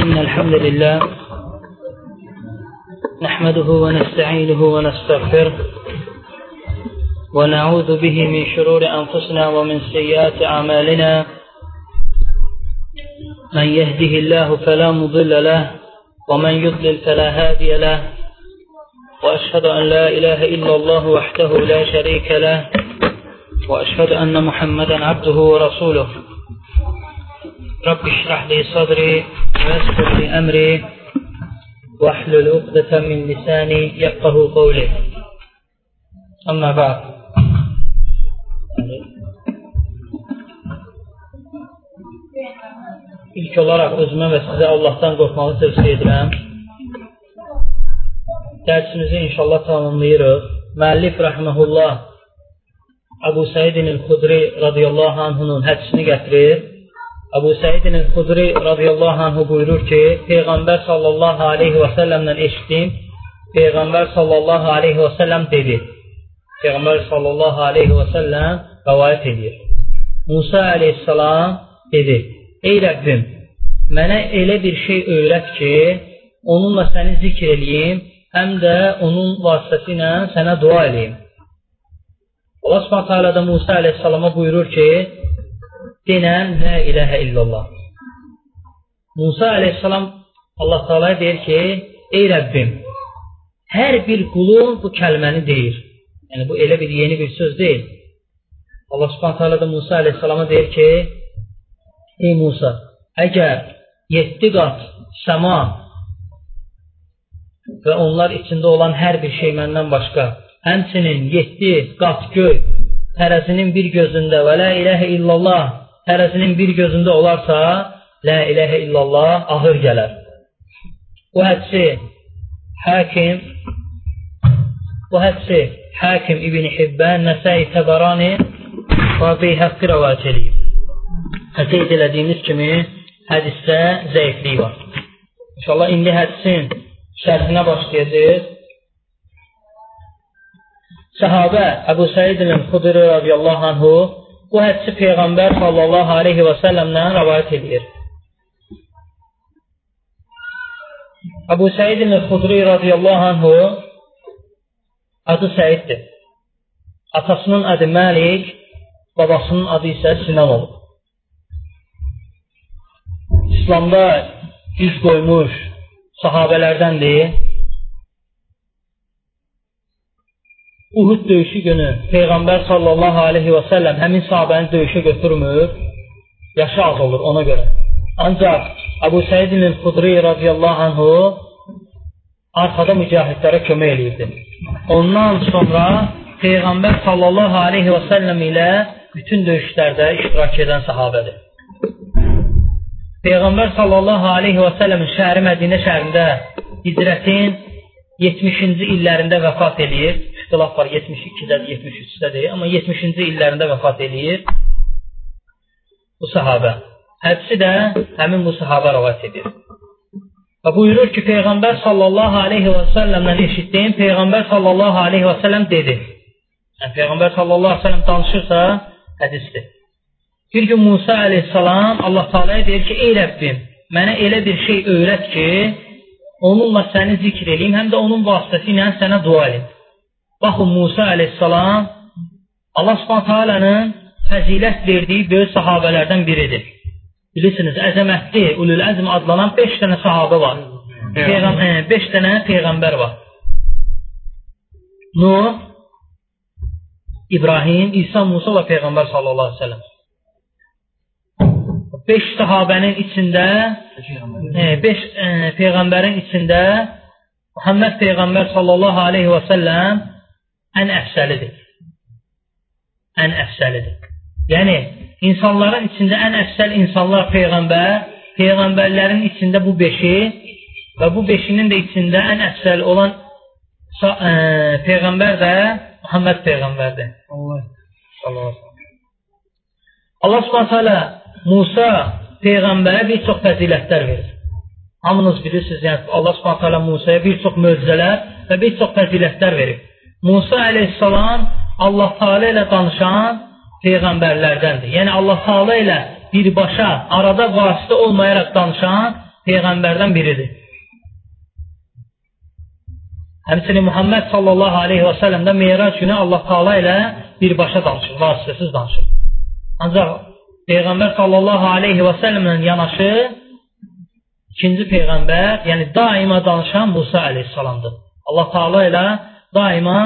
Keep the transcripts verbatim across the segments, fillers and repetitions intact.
إن الحمد لله نحمده ونستعينه ونستغفره ونعوذ به من شرور أنفسنا ومن سيئات أعمالنا من يهده الله فلا مضل له ومن يضلل فلا هادي له وأشهد أن لا إله إلا الله وحده لا شريك له وأشهد أن محمدا عبده ورسوله رب اشرح لي صدري ويسر لي أمري واحلل عقدة من لساني يفقهوا قولي أما بعد İlk olaraq özümə və sizə Allahdan qorxmağı tövsiyə edirəm. Dərsimizi inşallah tamamlayırıq. Müəllif rəhməhullah Əbu Səidin el-Xudri radiyallahu anhunun hədisini gətirir. Əbu Səidin el-Xudri radiyallahu anhu buyurur ki, Peyğəmbər sallallahu aleyhi və səlləmdən eşitdim. Peyğəmbər sallallahu aleyhi və səlləm dedi. Peyğəmbər sallallahu aleyhi və səlləm rəvayət edir. Musa aleyhissalam dedi, ey Rəbbim, mənə elə bir şey öyrət ki, onunla səni zikr eləyim, həm də onun vasitəsilə sənə dua eləyim. Allah subhanahu ta'ala da Musa aleyhissalama buyurur ki, denən la ilahə illallah. Musa aleyhissalam Allah Teala'ya deyir ki, ey Rəbbim, hər bir qulun bu kəlməni deyir. Yəni bu elə bir yeni bir söz deyil. Allah subhanahu ta'ala da Musa aleyhissalama deyir ki, ey Musa, əgər yeddi qat səma və onlar içində olan hər bir şey məndən başqa, həmçinin yeddi qat göy tərəzinin bir gözündə və la ilahə illallah tərəzinin bir gözündə olarsa, la ilahə illallah ağır gələr. Bu hədisi Hakim bu hədisi Hakim İbn Hibbən, Nəsai Təbərani və Beyhəqqi rəvayət edib. Qeyd elədiyimiz kimi hədisdə zəiflik var. İnşallah indi hədisin şərhinə başlayacağız. Səhabə Əbu Səidin el-Xudri radiyallahu anhu bu hədisi Peyğəmbər sallallahu aleyhi və səlləmdən rəvayət edir. Əbu Səidin el-Xudri radiyallahu anhu adı Səiddir. Atasının adı Məlik, babasının adı isə Sinan olub. İslamda yüz qoymuş sahabələrdəndir. Uhud döyüşü günü Peyğəmbər sallallahu aleyhi və səlləm həmin sahabəni döyüşə götürmür, yaşı az olur ona görə. Ancaq Əbu Səidin el-Xudri radiyallahu anhu arxada mücahidlərə kömək eləyirdi. Ondan sonra Peyğəmbər sallallahu aleyhi və səlləm ilə bütün döyüşlərdə iştirak edən sahabədir. Peyğəmbər sallallahu aleyhi və səlləmin şəhəri Mədinə şəhərində hicrətin yetmişinci illərində vəfat eləyir. İxtilaf var, yetmiş ikidədir, yetmiş üçdədir, amma yetmişinci illərində vəfat eləyir bu sahabə. Hədisi də həmin bu sahabə rəvayət edir. Və buyurur ki, Peyğəmbər sallallahu aleyhi və səlləmdən eşitdim, Peyğəmbər sallallahu aleyhi və səlləm dedi. Yəni, Peyğəmbər sallallahu aleyhi və səlləm danışırsa, hədisdir. Bir gün Musa aleyhissalam Allah Teala'ya deyir ki, ey Rəbbim, mənə elə bir şey öyrət ki, onunla səni zikr eləyim, həm də onun vasitəsi ilə sənə dua eləyim. Baxın, Musa aleyhissalam Allah subhanahu ta'alanın fəzilət verdiyi böyük sahabələrdən biridir. Bilirsiniz, əzəmətli, ulul əzm adlanan beş dənə sahabə var. beş dənə Peyğəmbər var. Nuh, İbrahim, İsa, Musa və Peyğəmbər sallallahu aleyhi ve sellem. beş sahabənin içində, beş e, Peyğəmbərin içində Muhammed Peyğəmbər sallallahu aleyhi və səlləm ən əfsəlidir. Ən əfsəlidir. Yəni, insanların içində ən əfsəl insanlar Peyğəmbər, Peyğəmbərlərin içində bu beşi və bu beşinin də içində ən əfsəl olan e, Peyğəmbər də Muhammed Peyğəmbərdir. Allah Allah subhanahu ta'ala Musa Peyğəmbərə bir çox fəzilətlər verir. Hamınız bilirsiniz, yəni Allah subhanahu ta'ala Musaya bir çox möcüzələr və bir çox fəzilətlər verir. Musa aleyhissalam Allah Teala ilə danışan Peyğəmbərlərdəndir. Yəni Allah Teala ilə birbaşa, arada vasitə olmayaraq danışan peyğəmbərdən biridir. Həmçinin Muhammed sallallahu aleyhi və səlləmdə Meyrac günü Allah Taala ilə birbaşa danışır, vasitəsiz danışır. Ancaq Peyğəmbər sallallahu aleyhi və səlləmlə yanaşı ikinci peyğəmbər, yəni daima danışan Musa əleyhissalamdır. Allah Taala ilə daima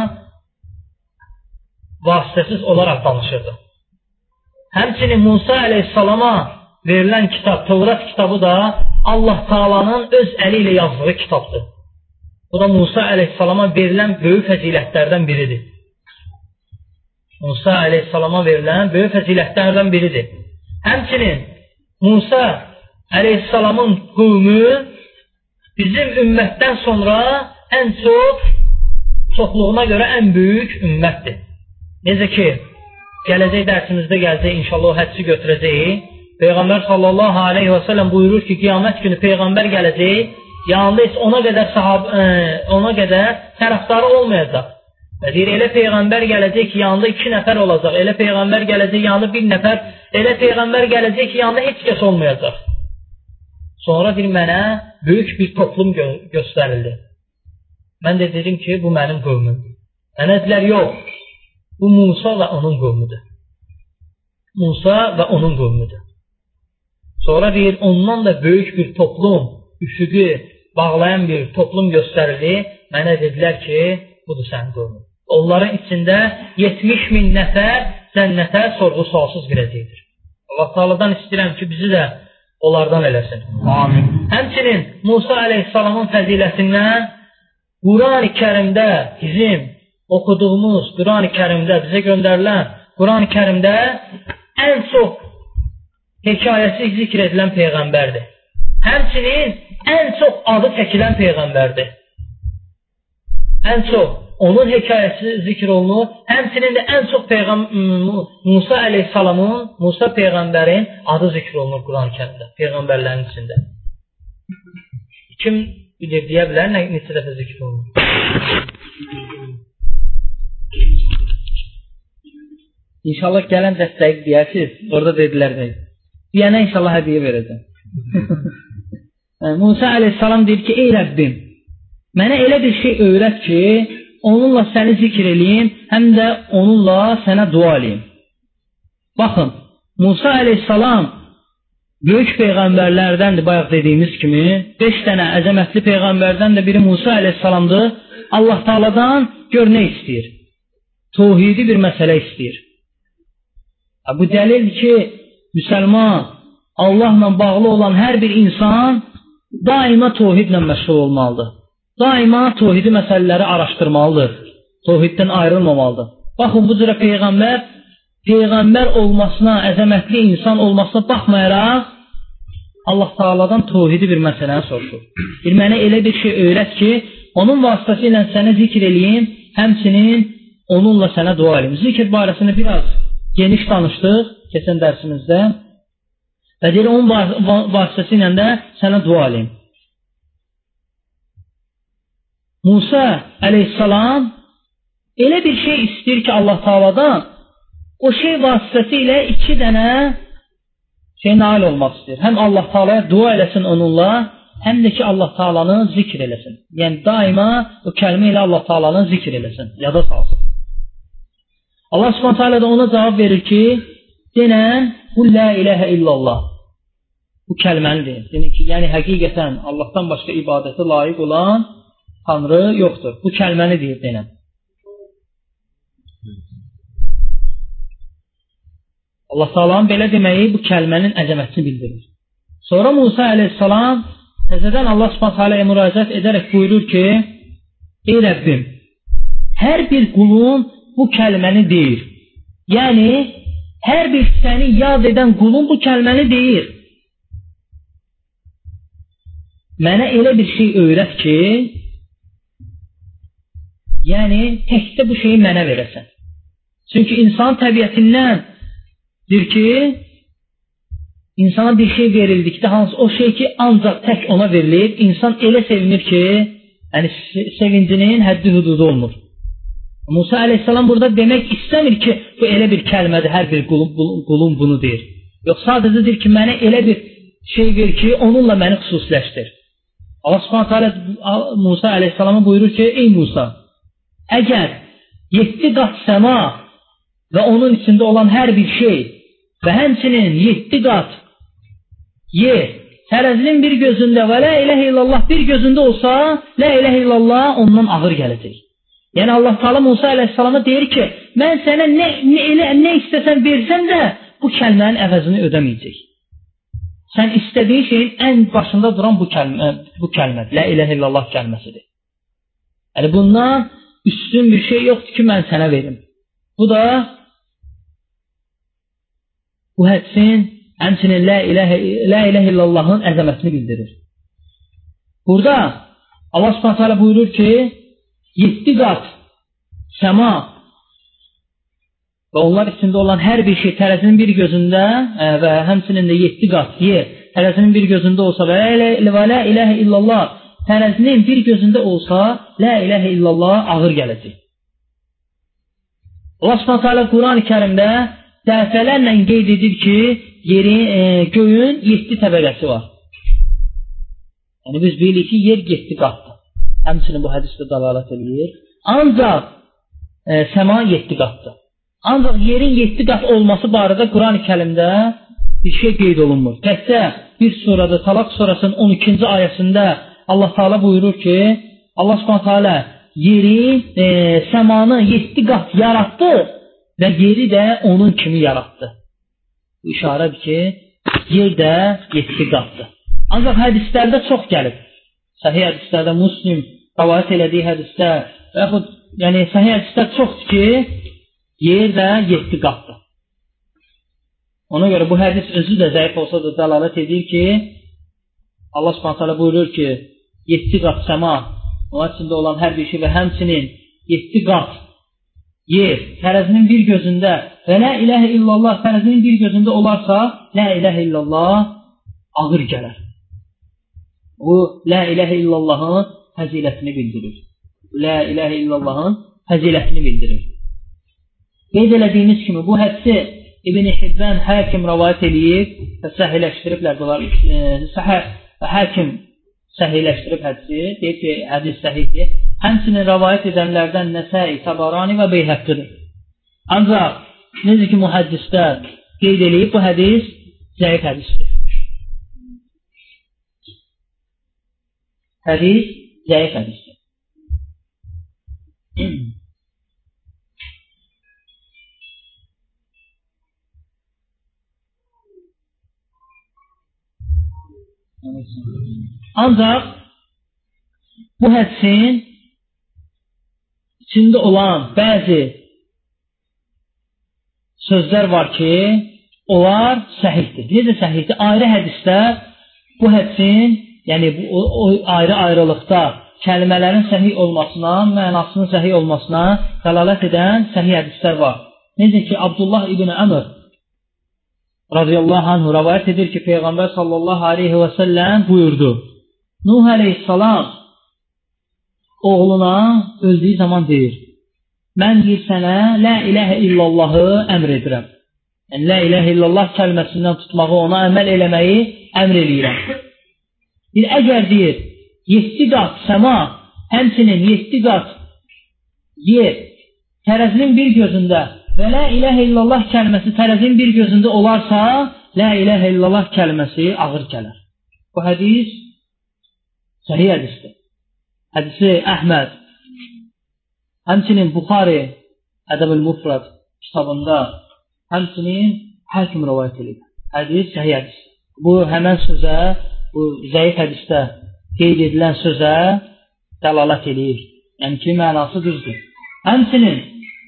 vasitəsiz olaraq danışırdı. Həmçinin Musa əleyhissalama verilən kitab, Tövrat kitabı da Allah Taalanın öz əli ilə yazdığı kitabdır. Bu da Musa əleyhissalama verilən böyük fəzilətlərdən biridir. Musa əleyhissalama verilən böyük fəzilətlərdən biridir. Həmçinin Musa əleyhissalamın qövmü bizim ümmətdən sonra ən çox, çoxluğuna görə ən böyük ümmətdir. Necə ki, gələcək dərsimizdə gələcək, inşallah o hədsi götürəcəyik. Peyğəmbər sallallahu aleyhi və səlləm buyurur ki, qiyamət günü Peyğəmbər gələcək, yanında heç ona qədər sahab, ə, ona qədər tərəfdarı olmayacaq. Və deyir, elə Peyğəmbər gələcək ki, yanında iki nəfər olacaq, elə Peyğəmbər gələcək, yanında bir nəfər, elə Peyğəmbər gələcək ki, yanında heç kəs olmayacaq. Sonra deyir, mənə böyük bir toplum gö göstərildi. Mən də dedim ki, bu mənim qövmümdür. Mənə dedilər, yox, bu Musa və onun qövmüdür. Musa və onun qövmüdür. Sonra deyir, ondan da böyük bir toplum, üfüqü bağlayan bir toplum göstərildi. Mənə dedilər ki, budur sənin qövmün. Onların içində yetmiş min nəfər cənnətə sorğu-sualsız girəcəkdir. Allah Taala'dan istəyirəm ki, bizi də onlardan eləsin. Amin. Həmçinin Musa əleyhissalamın fəzilətindən Quran-ı Kərimdə bizim oxuduğumuz Quran-ı Kərimdə bizə göndərilən Quran-ı Kərimdə ən çox hekayəsi zikr edilən peyğəmbərdir. Həmçinin ən çox adı çəkilən peyğəmbərdir. Ən çox onun hekayəsi zikr olunur. Həmçinin də ən çox Musa əleyhissalamın, Musa peyğəmbərin adı zikr olunur Quran-ı Kərimdə, peyğəmbərlərin içində. Kim bilir, deyə bilər, nə, neçə dəfə zikr olunur? İnşallah gələn dəstəyi deyəsiz, orada dedilər deyil. Deyənə inşallah hədiyə verəcəm. Musa əleyhissalam deyir ki, ey Rəbbim, mənə elə bir şey öyrət ki, onunla səni zikr eləyim, həm də onunla sənə dua eləyim. Baxın, Musa əleyhissalam böyük peyğəmbərlərdəndir, bayaq dediyimiz kimi, beş dənə əzəmətli peyğəmbərdən də biri Musa əleyhissalamdır. Allah Taala'dan gör nə istəyir? Tövhidi bir məsələ istəyir. Bu dəlildir ki, müsəlman, Allahla bağlı olan hər bir insan daima tövhidlə məşğul olmalıdır. Daima tövhidi məsələləri araşdırmalıdır. Tövhiddən ayrılmamalıdır. Baxın, bu cürə peyğəmbər, peyğəmbər olmasına, əzəmətli insan olmasına baxmayaraq, Allah Taala'dan tövhidi bir məsələni soruşur. Bir mənə elə bir şey öyrət ki, onun vasitəsilə sənə zikr eləyim, həmçinin onunla sənə dua eləyim. Zikr barəsində biraz geniş danışdıq keçən dərsimizdə. Və deyir, onun vasitəsilə də sənə dua eləyim. Musa əleyhissalam elə bir şey istəyir ki, Allah Taala'dan o şey vasitəsilə iki dənə şey nail olmaq istəyir. Həm Allah Taala'ya dua eləsin onunla, həm də ki, Allah Taala'nı zikr eləsin. Yəni, daima o kəlmə ilə Allah Taala'nı zikr eləsin, yada salsın. Allah Subhanahu taala da ona cavab verir ki, denən, bu la ilahə illallah. Bu kəlməni deyir. Deyir ki, yəni həqiqətən Allahdan başqa ibadətə layiq olan Tanrı yoxdur. Bu kəlməni deyir denən. Allah Taala'nın belə deməyi bu kəlmənin əzəmətini bildirir. Sonra Musa əleyhissalam təzədən Allah Subhanahu taala'ya müraciət edərək buyurur ki, ey Rəbbim, hər bir qulun bu kəlməni deyir. Yəni, hər bir səni yad edən qulun bu kəlməni deyir. Mənə elə bir şey öyrət ki, yəni, təkcə bu şeyi mənə verəsən. Çünki insan təbiətindən deyir ki, insana bir şey verildikdə, hansı o şey ki, ancaq tək ona verilir, insan elə sevinir ki, yəni sevincinin həddi hududu olmur. Musa əleyhissalam burada demək istəmir ki, bu elə bir kəlmədir, hər bir qulum, qulum bunu deyir. Yox, sadəcə deyir ki, mənə elə bir şey ver ki, onunla məni xüsusiləşdir. Allah Subhanahu taala Musa əleyhissalama buyurur ki, ey Musa, əgər yeddi qat səma və onun içində olan hər bir şey və həmçinin yeddi qat yer tərəzinin bir gözündə və la iləhə illallah bir gözündə olsa, la iləhə illallah ondan ağır gələcək. Yəni Allah Teala Musa əleyhissalama deyir ki, mən sənə nə, nə, nə istəsən versən də bu kəlmənin əvəzini ödəməyəcək. Sən istədiyin şeyin ən başında duran bu kəlmə, bu kəlmədir. La iləhə illallah kəlməsidir. Yəni bundan üstün bir şey yoxdur ki, mən sənə verim. Bu da bu hədsin həmçinin la iləhə, la iləhə illallahın əzəmətini bildirir. Burada Allah Subhanahu taala buyurur ki, yeddi qat səma və onlar içində olan hər bir şey tərəzinin bir gözündə və həmçinin də yeddi qat yer tərəzinin bir gözündə olsa və la iləhə illallah tərəzinin bir gözündə olsa, la iləhə illallah ağır gələcək. Allah Subhanahu taala Quran-ı Kərimdə dəfələrlə qeyd edib ki, yerin, e, göyün yeddi təbəqəsi var. Yəni biz bilirik ki, yer yeddi qatdır. Həmçinin bu hədisdə dəlalət edir. Ancaq e, səma yeddi qatdır. Ancaq yerin yeddi qat olması barədə Quran-ı Kərimdə bir şey qeyd olunmur. Təkcə bir surada, Talaq surasının on ikinci ayəsində Allah Teala buyurur ki, Allah Subhanahu taala yeri, e, səmanı yeddi qat yaratdı və yeri də onun kimi yaratdı. Bu işarədir ki, yer də yeddi qatdır. Ancaq hədislərdə çox gəlib. Səhih hədislərdə, Müslim rivayət elədiyi hədisdə və yaxud yəni səhih hədislər çoxdur ki, yer də yeddi qatdır. Ona görə bu hədis özü də zəif olsa da dəlalət edir ki, Allah Subhanahu taala buyurur ki, yeddi qat səma, onun içində olan hər bir şey və həmçinin yeddi qat yer tərəzinin bir gözündə və la iləhə illallah tərəzinin bir gözündə olarsa, la iləhə illallah ağır gələr. Bu, la iləhə illallahın fəzilətini bildirir. La iləhə illallahın fəzilətini bildirir. Qeyd elədiyimiz kimi, bu hədsi İbn-i Hibbən Həkim rivayət eləyib və səhiləşdiriblər. Həkim səhiləşdirib hədisi, deyib ki, hədis səhihdir. Həmçinin rivayət edənlərdən Nəsai, Tabarani və Beyhəqqidir. Ancaq necə ki, mühəddislər qeyd eləyib, bu hədis zəif hədisdir. Hədis zəif hədisdir. Ancaq bu hədisin içində olan bəzi sözlər var ki, onlar səhihdir. Necə səhihdir? Ayrı hədislər bu hədisin, yəni bu, o, o ayrı-ayrılıqda kəlimələrin səhih olmasına, mənasının səhih olmasına dəlalət edən səhih hədislər var. Necə ki, Abdullah ibn Əmr radiyallahu anhu rivayət edir ki, Peyğəmbər sallallahu aleyhi və səlləm buyurdu. Nuh əleyhissalam oğluna öldüyü zaman deyir, mən deyir sənə la iləhə illallahı əmr edirəm. Yəni, la iləhə illallah kəlməsindən tutmağı, ona əməl eləməyi əmr eləyirəm. Bir əgər deyir, yeddi qat səma, həmçinin yeddi qat yer tərəzinin bir gözündə və la iləhə illallah kəlməsi tərəzinin bir gözündə olarsa, la iləhə illallah kəlməsi ağır gələr. Bu hədis səhih hədisdir. Hədisi Əhməd, həmçinin Buxari Ədəb-ül Mufrad kitabında, həmçinin Həkim rivayət edir. Hədis səhih hədisdir. Bu həmən sözə, bu zəif hədisdə qeyd edilən sözə dəlalət edir. Yəni ki, mənası düzdür. Həmçinin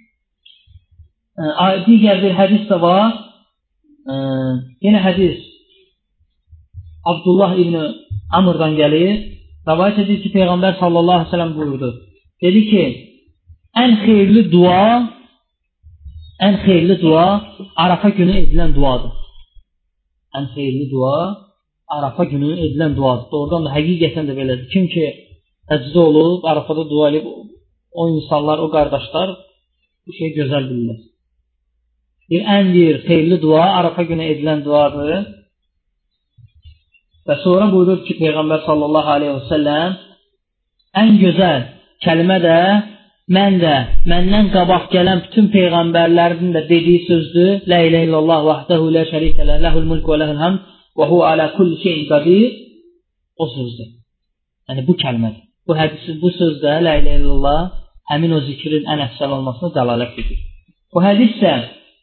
digər bir hədis də var. Yenə hədis Abdullah ibn Amr'dan gəlir. Rivayət edir ki, Peyğəmbər sallallahu aleyhi ve sellem buyurdu. Dedi ki, ən xeyirli dua, ən xeyirli dua Arafa günü edilən duadır. Ən xeyirli dua Arafa günü edilən duadır. Doğrudan da həqiqətən də belədir. Kim ki həcdə olub, Arafada dua edib, o insanlar, o qardaşlar bu şeyi gözəl bilirlər. Bir ən bir xeyirli dua Arafa günü edilən duadır. Və sonra buyurur ki, Peyğəmbər sallallahu aleyhi və səlləm ən gözəl kəlmə də mən də, məndən qabaq gələn bütün Peyğəmbərlərin də dediyi sözdür. La ilahe illallah vahdehu la şərikə ləh, ləhul mulk və ləhul hamd və hu alə kulli şeyin qadir. O sözdür. Yəni bu kəlmədir. Bu hədisi, bu sözdə la ilahe illallah həmin o zikrin ən əfsəl olmasına dəlalət edir. Bu hədis isə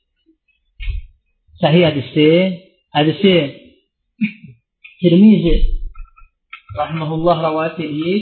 səhih hədisdir. Hədisi Tirmizi rahimehullah rivayet edir.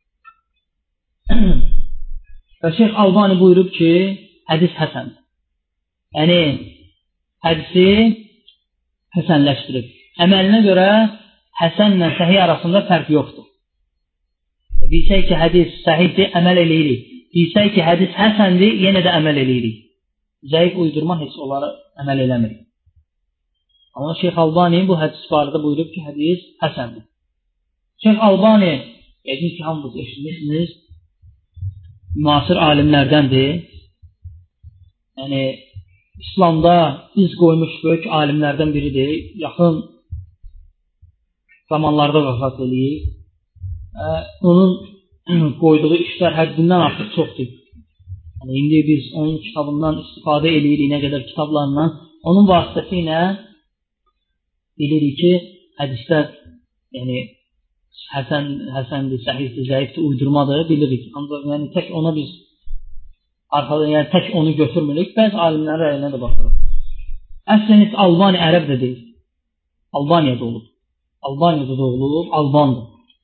Və Şeyx Albani buyurub ki, hədis həsəndir. Yəni, hədisi həsənləşdirib. Əməlinə görə həsənlə səhih arasında fərq yoxdur. Bilsək ki, hədis səhihdir, əməl eləyirik. Bilsək ki, hədis həsəndir, yenə də əməl eləyirik. Zəif uydurma heç onları əməl eləmir. Amma Şeyx Albani bu hədis barədə buyurub ki, hədis həsəndir. Şeyx Albani, yəqin ki, hamınız eşitmişsiniz, müasir alimlərdəndir. Yəni, İslamda iz qoymuş böyük alimlərdən biridir. Yaxın zamanlarda vəfat eləyir. Onun qoyduğu işlər həddindən artıq çoxdur. Yəni, indi biz onun kitabından istifadə edirik, nə qədər kitablarından. Onun vasitəsilə bilirik ki, hədislər yəni, həsən, həsəndir, səhihdir, zəifdir, uydurmadır, bilirik. Ancaq yəni, tək ona biz arxada, yəni tək onu götürmürük, bəzi alimlərin rəyinə də baxırıq. Əslən heç Albani ərəb də deyil. Albaniyada olub. Albaniyada doğulub, Albandır.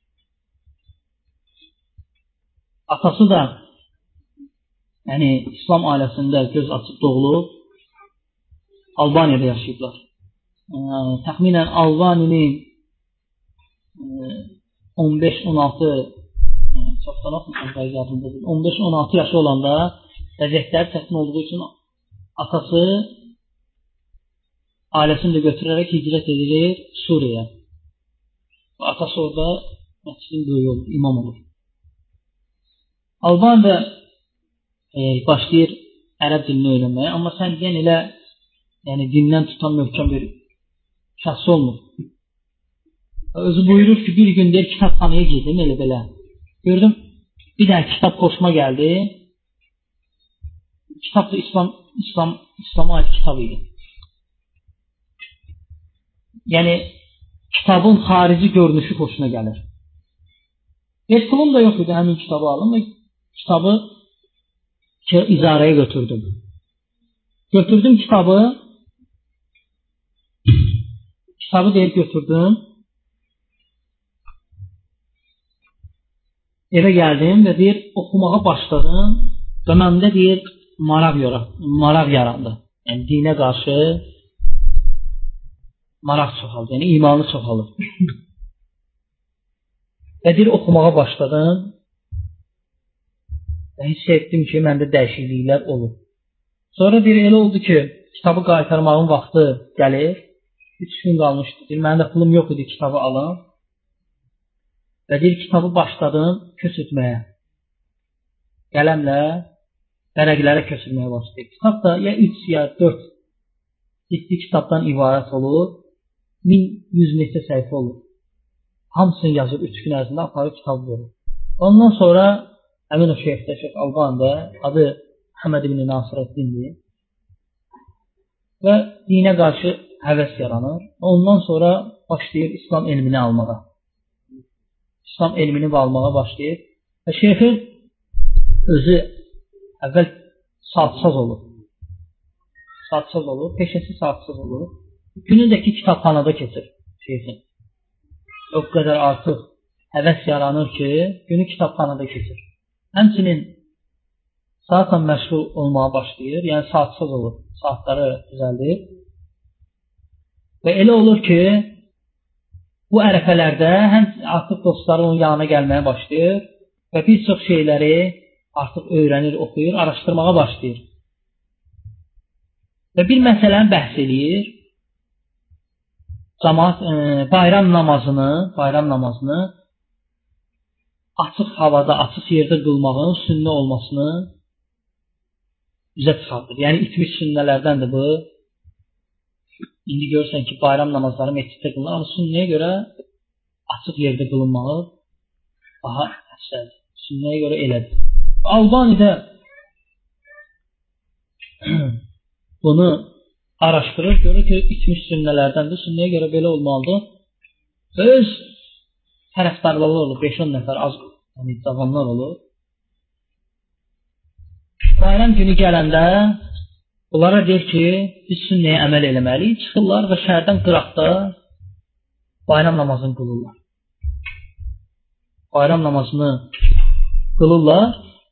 Atası da yəni İslam ailəsində göz açıb doğulub, Albaniyada yaşayıblar. E, təxminən Albaninin on beş on altı çoxdan oxumuşam, on beş on altı yaşı olanda vəziyyətləri çətin olduğu üçün atası ailəsini də götürərək hicrət edilir Suriyə. Atası orada məscidin böyüyü olur, imam olur. Alban da e, başlayır ərəb dilini öyrənməyə, amma sən deyən elə yəni dindən tutan möhkəm bir şəxs olmur. Özü buyurur ki, bir gün deyir, kitabxanaya girdim, elə belə. Gördüm, bir dənə kitab xoşuma gəldi. Kitab da İslam, İslam, İslama aid kitab idi. Yəni, kitabın xarici görünüşü xoşuna gəlir. Heç pulum da yox idi, həmin kitabı alım və kitabı icarəyə götürdüm. Götürdüm kitabı, kitabı deyib götürdüm. Evə gəldim və deyir, oxumağa başladım və məndə deyir, maraq, maraq yarandı. Yəni, dinə qarşı maraq çoxaldı, yəni imanı çoxalır. Və deyir, oxumağa başladım və hiss etdim ki, məndə dəyişikliklər olur. Sonra deyir, elə oldu ki, kitabı qaytarmağın vaxtı gəlir, üç gün qalmışdı, deyir, məndə pulum yox idi, kitabı alım. Və deyir, kitabı başladım köçürtməyə. Qələmlə vərəqlərə köçürməyə başlayır. Kitab da ya üç ya dörd ciddi kitabdan ibarət olur, min yüz neçə səhifə olur. Hamısını yazır, üç gün ərzində aparıb kitab verir. Ondan sonra həmin o şeyxdə, Şeyx Albani'də, adı Həməd ibn Nasirəddindir və dinə qarşı həvəs yaranır. Ondan sonra başlayır İslam elmini almağa. İslam elmini almağa başlayır və şeyxin özü əvvəl saatsaz olur. Saatsaz olur, peşəsi saatsaz olur. Günündəki kitabxanada keçir şeyxin. O qədər artıq həvəs yaranır ki, günü kitabxanada keçir. Həmçinin saatla məşğul olmağa başlayır, yəni saatsaz olur, saatları düzəldir. Və elə olur ki, bu ərəfələrdə həm artıq dostları onun yanına gəlməyə başlayır və bir çox şeyləri artıq öyrənir, oxuyur, araşdırmağa başlayır. Və bir məsələni bəhs eləyir. Cəmaət e, bayram namazını, bayram namazını açıq havada, açıq yerdə qılmağın sünnə olmasını üzə çıxardır. Yəni itmiş sünnələrdəndir bu. İndi görürsən ki, bayram namazları məsciddə qılınır, amma sünnəyə görə açıq yerdə qılınmalı daha əsəl. Sünnəyə görə elədir. Albanidə bunu araşdırır, görür ki, itmiş sünnələrdəndir. Sünnəyə görə belə olmalıdır. Öz tərəfdarları olur, beş on nəfər az yəni, cavanlar olur. Bayram günü gələndə onlara deyir ki, biz sünnəyə əməl eləməliyik. Çıxırlar və şəhərdən qıraqda bayram namazını qılırlar. Bayram namazını qılırlar.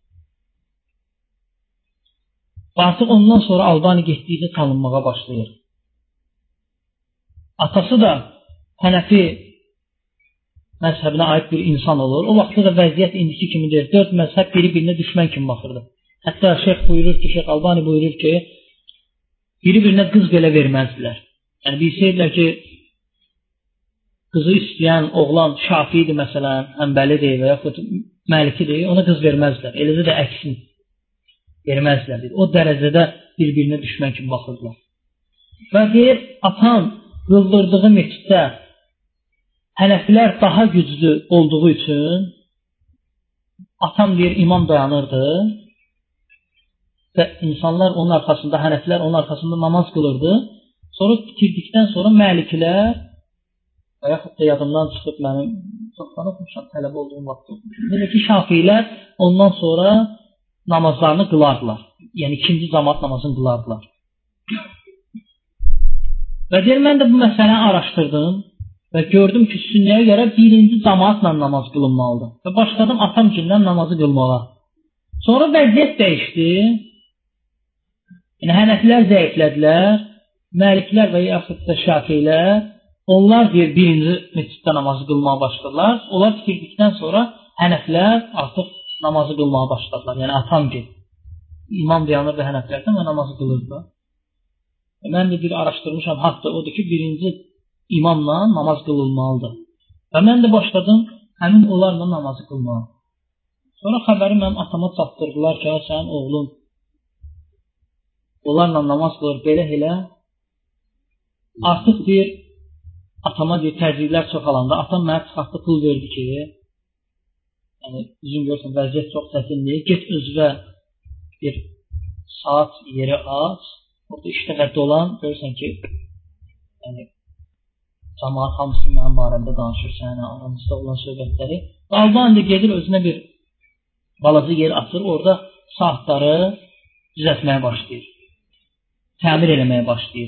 Artıq ondan sonra Albani getdikcə tanınmağa başlayır. Atası da Hənəfi məzhəbinə aid bir insan olur. O vaxtda da vəziyyət indiki kimi deyir. Dörd məzhəb biri-birinə düşmən kimi baxırdı. Hətta Şeyx buyurur ki, Şeyx Albani buyurur ki, biri-birinə qız belə verməzdilər. Yəni, bilsəydilər ki, qızı istəyən oğlan Şafiidir məsələn, Həmbəlidir və yaxud Məlikidir, ona qız verməzdilər. Eləcə də əksin verməzdilər. O dərəcədə bir-birinə düşmən kimi baxırdılar. Və deyir, atam qıldırdığı məsciddə Hənəfilər daha güclü olduğu üçün atam deyir, imam dayanırdı və insanlar onun arxasında, Hənəfilər onun arxasında namaz qılırdı. Sonra bitirdikdən sonra Məlikilər və yaxud da yadımdan çıxıb mənim çoxdan oxumuşam, tələbə olduğum vaxt oxumuşam. Demək ki, Şafilər ondan sonra namazlarını qılardılar. Yəni ikinci cəmaət namazını qılardılar. Və deyir, mən də bu məsələni araşdırdım və gördüm ki, sünnəyə görə birinci cəmaətlə namaz qılınmalıdır. Və başladım atam gündən namazı qılmağa. Sonra vəziyyət dəyişdi. Yəni, Hənəfilər zəiflədilər, Məliklər və yaxud da Şafilər, onlar deyir, birinci məsciddə namazı qılmağa başladılar. Onlar bitirdikdən sonra Hənəflər artıq namazı qılmağa başladılar. Yəni, atam ki, imam dayanır və Hənəflərdən və namazı qılırdılar. Və mən də bir araşdırmışam, haqda odur ki, birinci imamla namaz qılınmalıdır. Və mən də başladım həmin onlarla namazı qılmağa. Sonra xəbəri mənim atama çatdırdılar ki, sənin oğlun onlarla namaz qılır, belə elə. Artıq deyir, atama deyir, təzyiqlər çoxalanda, atam mənə çıxartdı pul verdi ki, yəni, üzüm görsən, vəziyyət çox çətindir, get özvə bir saat yeri aç, orada işdə və dolan, görürsən ki, yəni, cəmaat hamısı mənim barəmdə danışır, sənə aramızda olan söhbətləri. Albani də gedir özünə bir balaca yer açır, orada saatları düzəltməyə başlayır, təmir eləməyə başlayır.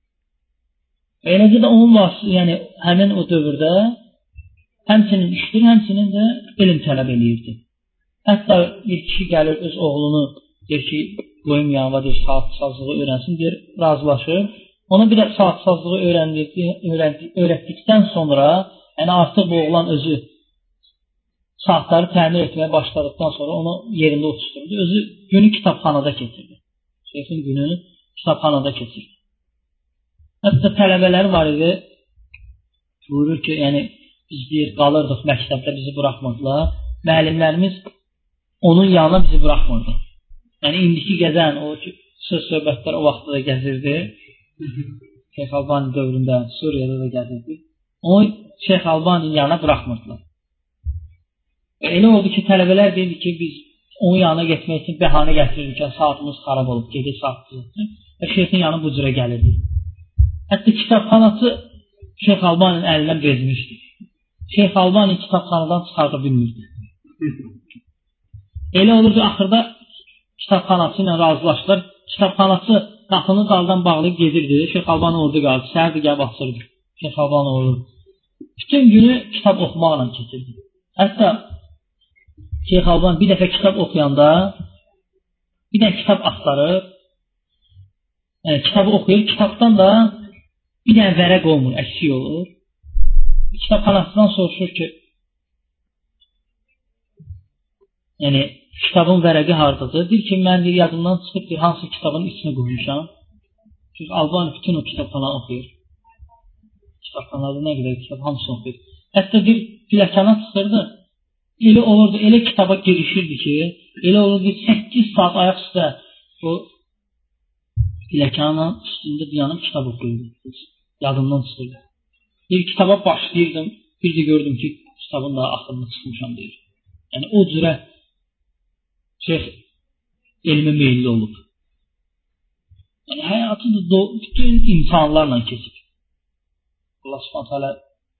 Və eləcə də onun vasitə, yəni həmin o dövrdə həmçinin işdir, həmçinin də elm tələb eləyirdi. Hətta bir kişi gəlir öz oğlunu, deyir ki, qoyum yanıma, deyir, saatsazlığı öyrənsin, deyir, razılaşır. Ona bir də saatsazlığı öyrətdikdən sonra, yəni artıq bu oğlan özü saatları təmir etməyə başladıqdan sonra onu yerində oturturdu. Özü günü kitabxanada keçirdi. Şeyxin günü kitabxanada keçirdi. Hətta tələbələri var idi, buyurur ki, yəni biz deyir, qalırdıq məktəbdə, bizi buraxmadılar. Müəllimlərimiz onun yanına bizi buraxmırdı. Yəni indiki gəzən, o söz-söhbətlər o vaxtda da gəzirdi. Şeyx Albani dövründə Suriyada da gəzirdi. Onu Şeyx Albani'nin yanına buraxmırdılar. Və elə oldu ki, tələbələr dedi ki, biz onun yanına getmək üçün bəhanə gətirirdik ki, saatımız xarab olub, gedir saatımız. Və şeyxin yanı bu cürə gəlirdi. Hətta kitabxanası Şeyx Albani'nin əlindən bezmişdi. Şeyx Albani kitabxanadan çıxarda bilmirdi. Elə olur ki, axırda kitabxanası ilə razılaşdılar. Kitabxanası qapını daldan bağlayıb gedirdi. Şeyx Albani orada qaldı. Səhərdə gəlib açırdı. Şeyx Albani olur. Bütün günü kitab oxumaqla keçirdi. Hətta Şeyx Albani bir dəfə kitab oxuyanda bir dənə kitab axtarır. Yəni, kitabı oxuyur. Kitabdan da bir dənə vərəq olmur, əksik olur. Kitabxanasından soruşur ki, yəni, kitabın vərəqi hardadır? Deyir ki, mən deyir, yadımdan çıxıb deyir, hansı kitabın içine qoymuşam. Çünki Albani bütün o kitabxana oxuyur. Kitabxanada nə qədər kitab, hamısını oxuyur. Hətta bir piləkana çıxırdı, elə olurdu, elə kitaba girişirdi ki, elə olurdu, səkkiz saat ayaq üstə o piləkanın üstündə dayanıb kitab oxuyurdu. Yadımdan çıxırdı. Bir kitaba başlayırdım, Bir də gördüm ki, kitabın da axırına çıxmışam deyir. Yəni o cürə şeyx elmə meyilli olub. Yəni həyatını bütün imtihanlarla keçib. Allah Subhanahu taala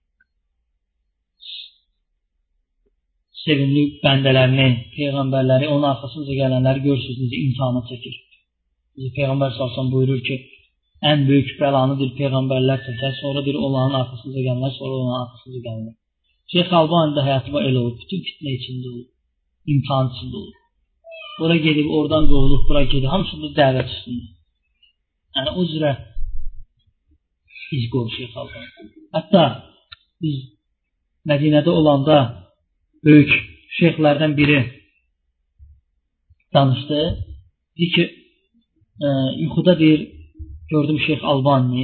sevimli bəndələrini, peyğəmbərləri, onun arxasınca gələnləri görürsünüz necə imtihana çəkir. Bizi Peyğəmbər sallallahu əleyhi və səlləm buyurur ki, ən böyük bəlanı bir peyğəmbərlər çəkər, sonra bir onların arxasınca gələnlər, sonra onların arxasınca gələnlər. Şeyx Albani də həyatı bu elə olub, bütün fitnə içində olub, imtihan içində olub. Ora gedib, oradan qovulub, bura gedib, hamısı da dəvət üstündə. Yəni o cürə biz qoyur Şeyx Albani. Hətta biz Mədinədə olanda böyük şeyxlərdən biri danışdı. Deyir ki, e, yuxuda deyir, gördüm Şeyx Albani.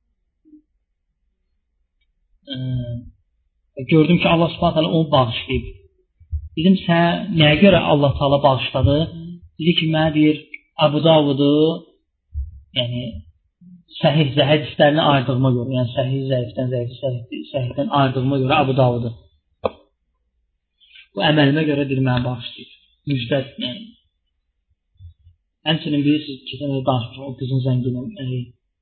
E, gördüm ki, Allah Subhanahu taala onu bağışlayıb. Dedim, sən nəyə görə Allah Taala bağışladı? Dedi ki, mənə deyir, Əbu Davudu, yəni səhih hədislərini ayırdığıma görə, yəni səhih zəifdən, zəif səhihdən ayırdığıma görə Əbu Davudu. Bu əməlimə görə deyir, mənə bağışlayıb. Müjdət, yəni. Həmçinin bilirsiniz, keçən də danışmışam, o qızın zəngini. Yəni,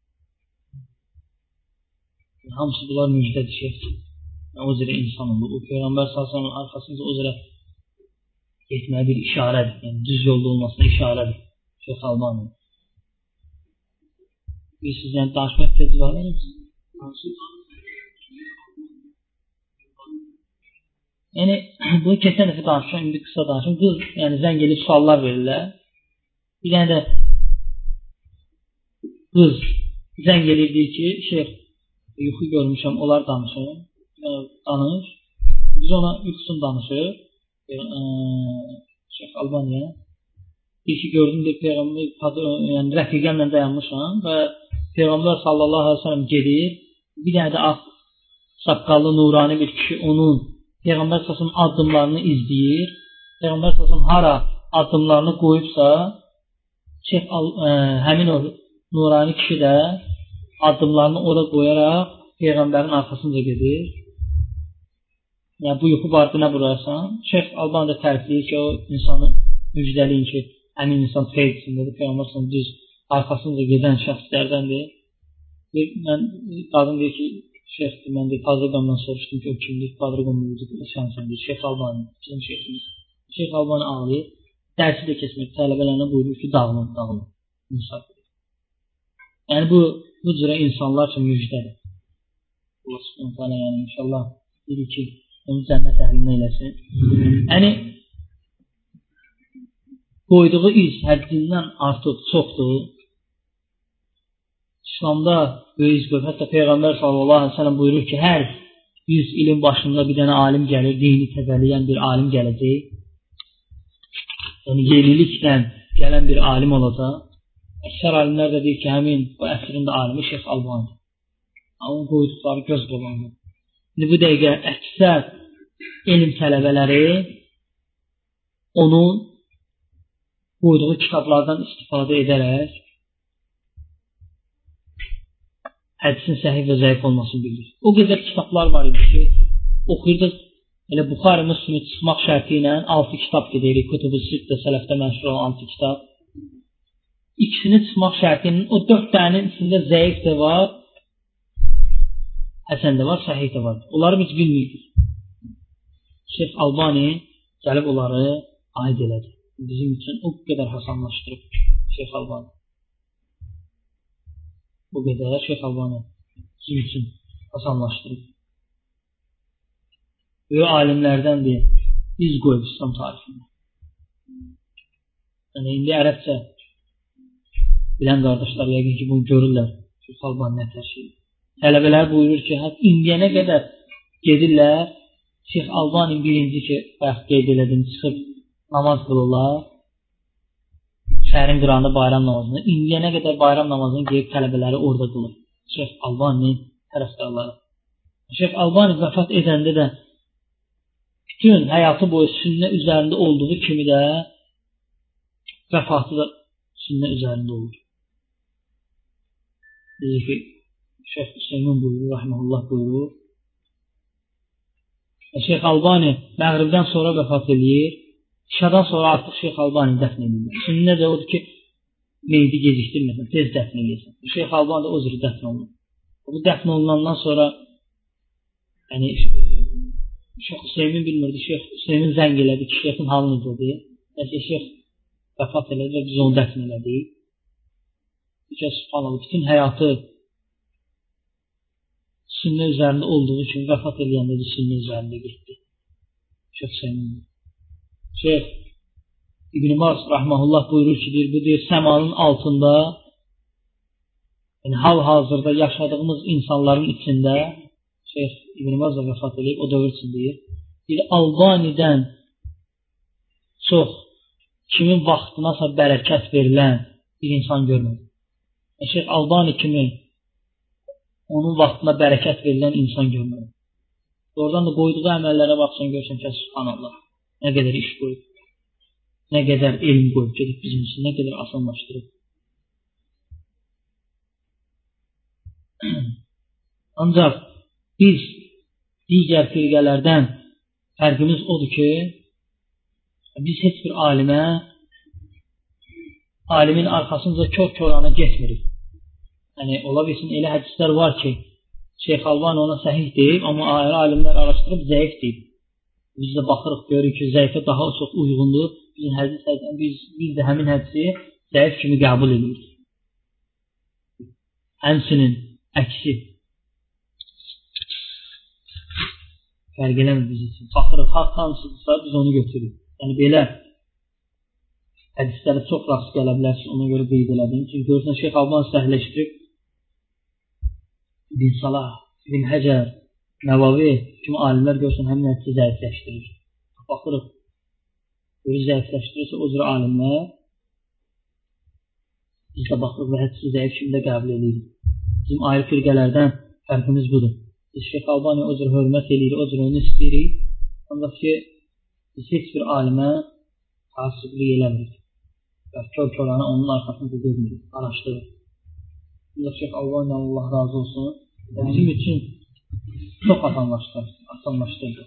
hamısı bunlar müjdədir şeyxdir. Yəni, o cürə insan olur. O Peyğəmbər sallallahu əleyhi və səlləm arxasınca o cürə getməyə bir işarədir. Yəni, düz yolda olmasına işarədir. Şeyx Albani. Bilirsiniz, yəni, danışma ehtiyacı var mı? Yəni, bunu keçən dəfə danışmışam, indi qısa danışım. Qız, yəni, zəng edib suallar verirlər. Bir dənə də qız zəng edirdi ki, şeyx, yuxu görmüşəm, onlar danışır. Danış. Biz ona yuxusunu danışır. Şeyx Albaniyə. Bir ki, gördüm deyir, Peyğəmbər, yəni rəfiqəmlə dayanmışam və Peyğəmbər sallallahu əleyhi və səlləm gedir. Bir dənə də ağ saqqallı, nurani bir kişi onun Peyğəmbər sallallahu addımlarını izləyir. Peyğəmbər sallallahu hara addımlarını qoyubsa, Şeyx həmin o nurani kişi də addımlarını ora qoyaraq Peyğəmbərin arxasınca gedir. Yəni bu yuxu barədə nə buyurarsan? Şeyx Albani də tərifləyir ki, o insanı müjdəliyin ki, həmin insan xeyr içindədir. Peyğəmbər sallallahu düz arxasınca gedən şəxslərdəndir. Bir, mən, qadın deyir ki, şeyxdir, mən deyir, Padrıqamdan soruşdum ki, o kimdir? Padrıqam mücüdür, şənsən deyir, Şeyx Albani, bizim şeyximiz. Şeyx Albani ağlayır, dərsi də kesmək, tələbələrine buyurur ki, dağılın, dağılın, müsaf edir. Yəni bu, bu cürə insanlar üçün müjdədir. Allah subhanahu ta'ala, yəni inşallah deyir ki, onu cənnət əhlinə eləsin. Yəni, qoyduğu iz həddindən artıq çoxdur. İslamda böyük iz qoyur. Hətta Peyğəmbər sallallahu əleyhi və səlləm buyurur ki, hər yüz ilin başında bir dənə alim gəlir, dini təzəliyən bir alim gələcək. Yəni, yeniliklə gələn bir alim olacaq. Əksər alimlər də deyir ki, həmin bu əsrin də alimi Şeyx Albani. Onun qoyduqları göz qolandır. İndi bu dəqiqə əksər elm tələbələri onun qoyduğu kitablardan istifadə edərək hədisin səhih və zəif olmasını bilir. O qədər kitablar var idi ki, oxuyurduk, elə Buxari Müslümü çıxmaq şərti ilə altı kitab deyirik, Kütüb-ü Sittə, sələfdə məşhur olan altı kitab. İkisini çıxmaq şərti ilə o dörd dənin içində zəif də var, həsən də var, səhih də var. Onları biz bilmirik. Şeyx Albani gəlib onları aid elədi. Bizim üçün o qədər hasanlaşdırıb Şeyx Albani. Bu qədər Şeyx Albani bizim üçün hasanlaşdırıb. Böyük alimlərdəndir, iz qoyub İslam tarixində. Yəni, indi ərəbcə bilən qardaşlar yəqin ki, bunu görürlər. Şeyx Albani nə təşkil. Tələbələr buyurur ki, indiyənə qədər gedirlər, Şeyx Albani birinci ki, bayaq qeyd elədim, çıxıb namaz qılırlar, şəhərin qırağında bayram namazını, indiyənə qədər bayram namazını qeyb tələbələri orada qılır. Şeyx Albani tərəfdarları. Şeyx Albani vəfat edəndə də bütün həyatı boyu sünnə üzərində olduğu kimi də vəfatı da sünnə üzərində olur. Deyir ki, Şeyx Hüseynin buyurur, rəhməhullah buyurur, Şeyx Albani Məğribdən sonra vəfat eləyir. İşadan sonra artıq Şeyx Albani dəfn edirlər. Sünnə də odur ki, meyidi gecikdirməsin, tez dəfn edirsən. Şeyx Albani də o cür dəfn olunur. Bu dəfn olunandan sonra yəni Şeyx Hüseymin bilmirdi, Şeyx Hüseymin zəng elədi ki, Şeyxin halı necədir? Nəsə Şeyx vəfat elədi və biz onu dəfn elədik. Subhanallah, bütün həyatı sünnə üzərində olduğu üçün vəfat eləyəndə də sünnə üzərində getdi. Şeyx Hüseymin. Şeyx İbn Baz rahmehullah buyurur ki, bu deyir, səmanın altında yəni hal-hazırda yaşadığımız insanların içində Şeyx İbn Baz da vəfat eləyib, o dövr üçün deyir. Bir Albanidən çox kimin vaxtınasa bərəkət verilən bir insan görmədi. E, Şeyx Albani kimi onun vaxtına bərəkət verilən insan görmədi. Oradan da qoyduğu əməllərə baxsan görsən ki, subhanallah, nə qədər iş qoyub, nə qədər elm qoyub gedib bizim üçün, nə qədər asanlaşdırıb. Ancaq biz digər firqələrdən fərqimiz odur ki, biz heç bir alimə, alimin arxasınca kör-körana getmirik. Yəni, ola bilsin, elə hədislər var ki, Şeyx Albani ona səhih deyib, amma ayrı alimlər araşdırıb zəif deyib. Biz də baxırıq, görürük ki, zəifə daha çox uyğundur. Bizim hədis, biz, biz də həmin hədisi zəif kimi qəbul edirik. Həmsinin əksi. Fərq eləmir biz üçün. Baxırıq, haqq hansıdırsa biz onu götürürük. Yəni, belə hədislərə çox rast gələ bilərsə, ona görə qeyd elədim. Çünki görürsən, Şeyx Albani səhləşdirib, İbn Salah, İbn Həcər, Nəvavi kimi alimlər görürsən, həmin hədisi zəifləşdirir. Baxırıq, görür zəifləşdirirsə o cür alimlər, biz də baxırıq və hədisi zəif kimi də qəbul edirik. Bizim ayrı firqələrdən fərqimiz budur. Biz Şeyx Albani o cür hörmət edirik, o cür onu istəyirik. Ancaq ki, biz heç bir alimə tasiblik eləmirik. Və kör-körana onun arxasında dözmürük, araşdırır. Ancaq Şeyx Albani Allah razı olsun. Və bizim üçün çox asanlaşdırdı. asanlaşdırdı.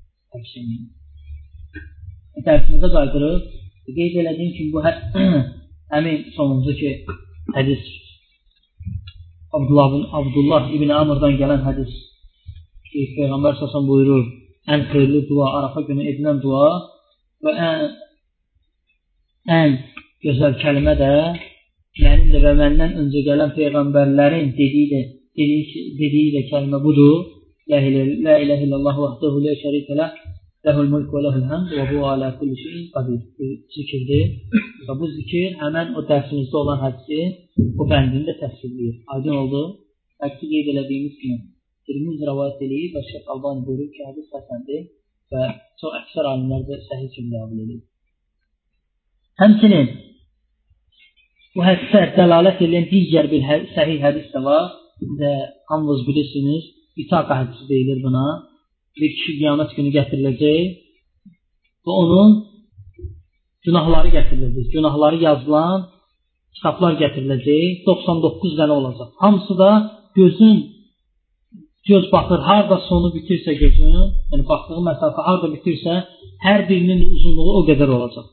Dərsimizə qaydırıb, qeyd elədiyim ki, bu həmin sonuncu ki, hədis Abdullah, Abdullah ibn Amr'dan gələn hədis ki, Peyğəmbər səsən buyurur, ən xeyirli dua, Arafa günü edilən dua və ən, ən gözəl kəlmə də mənim də və məndən öncə gələn Peyğəmbərlərin dediyi də, dediyi, dediyi də kəlmə budur. La ilahe illallah vahdehu la şerike leh, lehul mulk və lehul hamd və huve ala kulli şeyin qadir. Bu zikirdir. Və bu zikir həmən o dərsimizdə olan hədisi, o bəndini də təfsirləyir. Aydın oldu. Hədisi qeyd elədiyimiz kimi Tirmizi rəvayət eləyib və Şeyx Albani buyurur ki, hədis həsəndir və çox əksər alimlər də səhih kimi qəbul edir. Həmçinin bu hədisə dəlalət edən digər bir hə səhih hədis də var. Və hamınız bilirsiniz, İtaqa hədisi deyilir buna. Bir kişi qiyamət günü gətiriləcək və onun günahları gətiriləcək. Günahları yazılan kitablar gətiriləcək. doxsan doqquz dənə olacaq. Hamısı da gözün, göz baxır, harada sonu bitirsə gözün, yəni baxdığı məsafə harada bitirsə, hər birinin uzunluğu o qədər olacaq.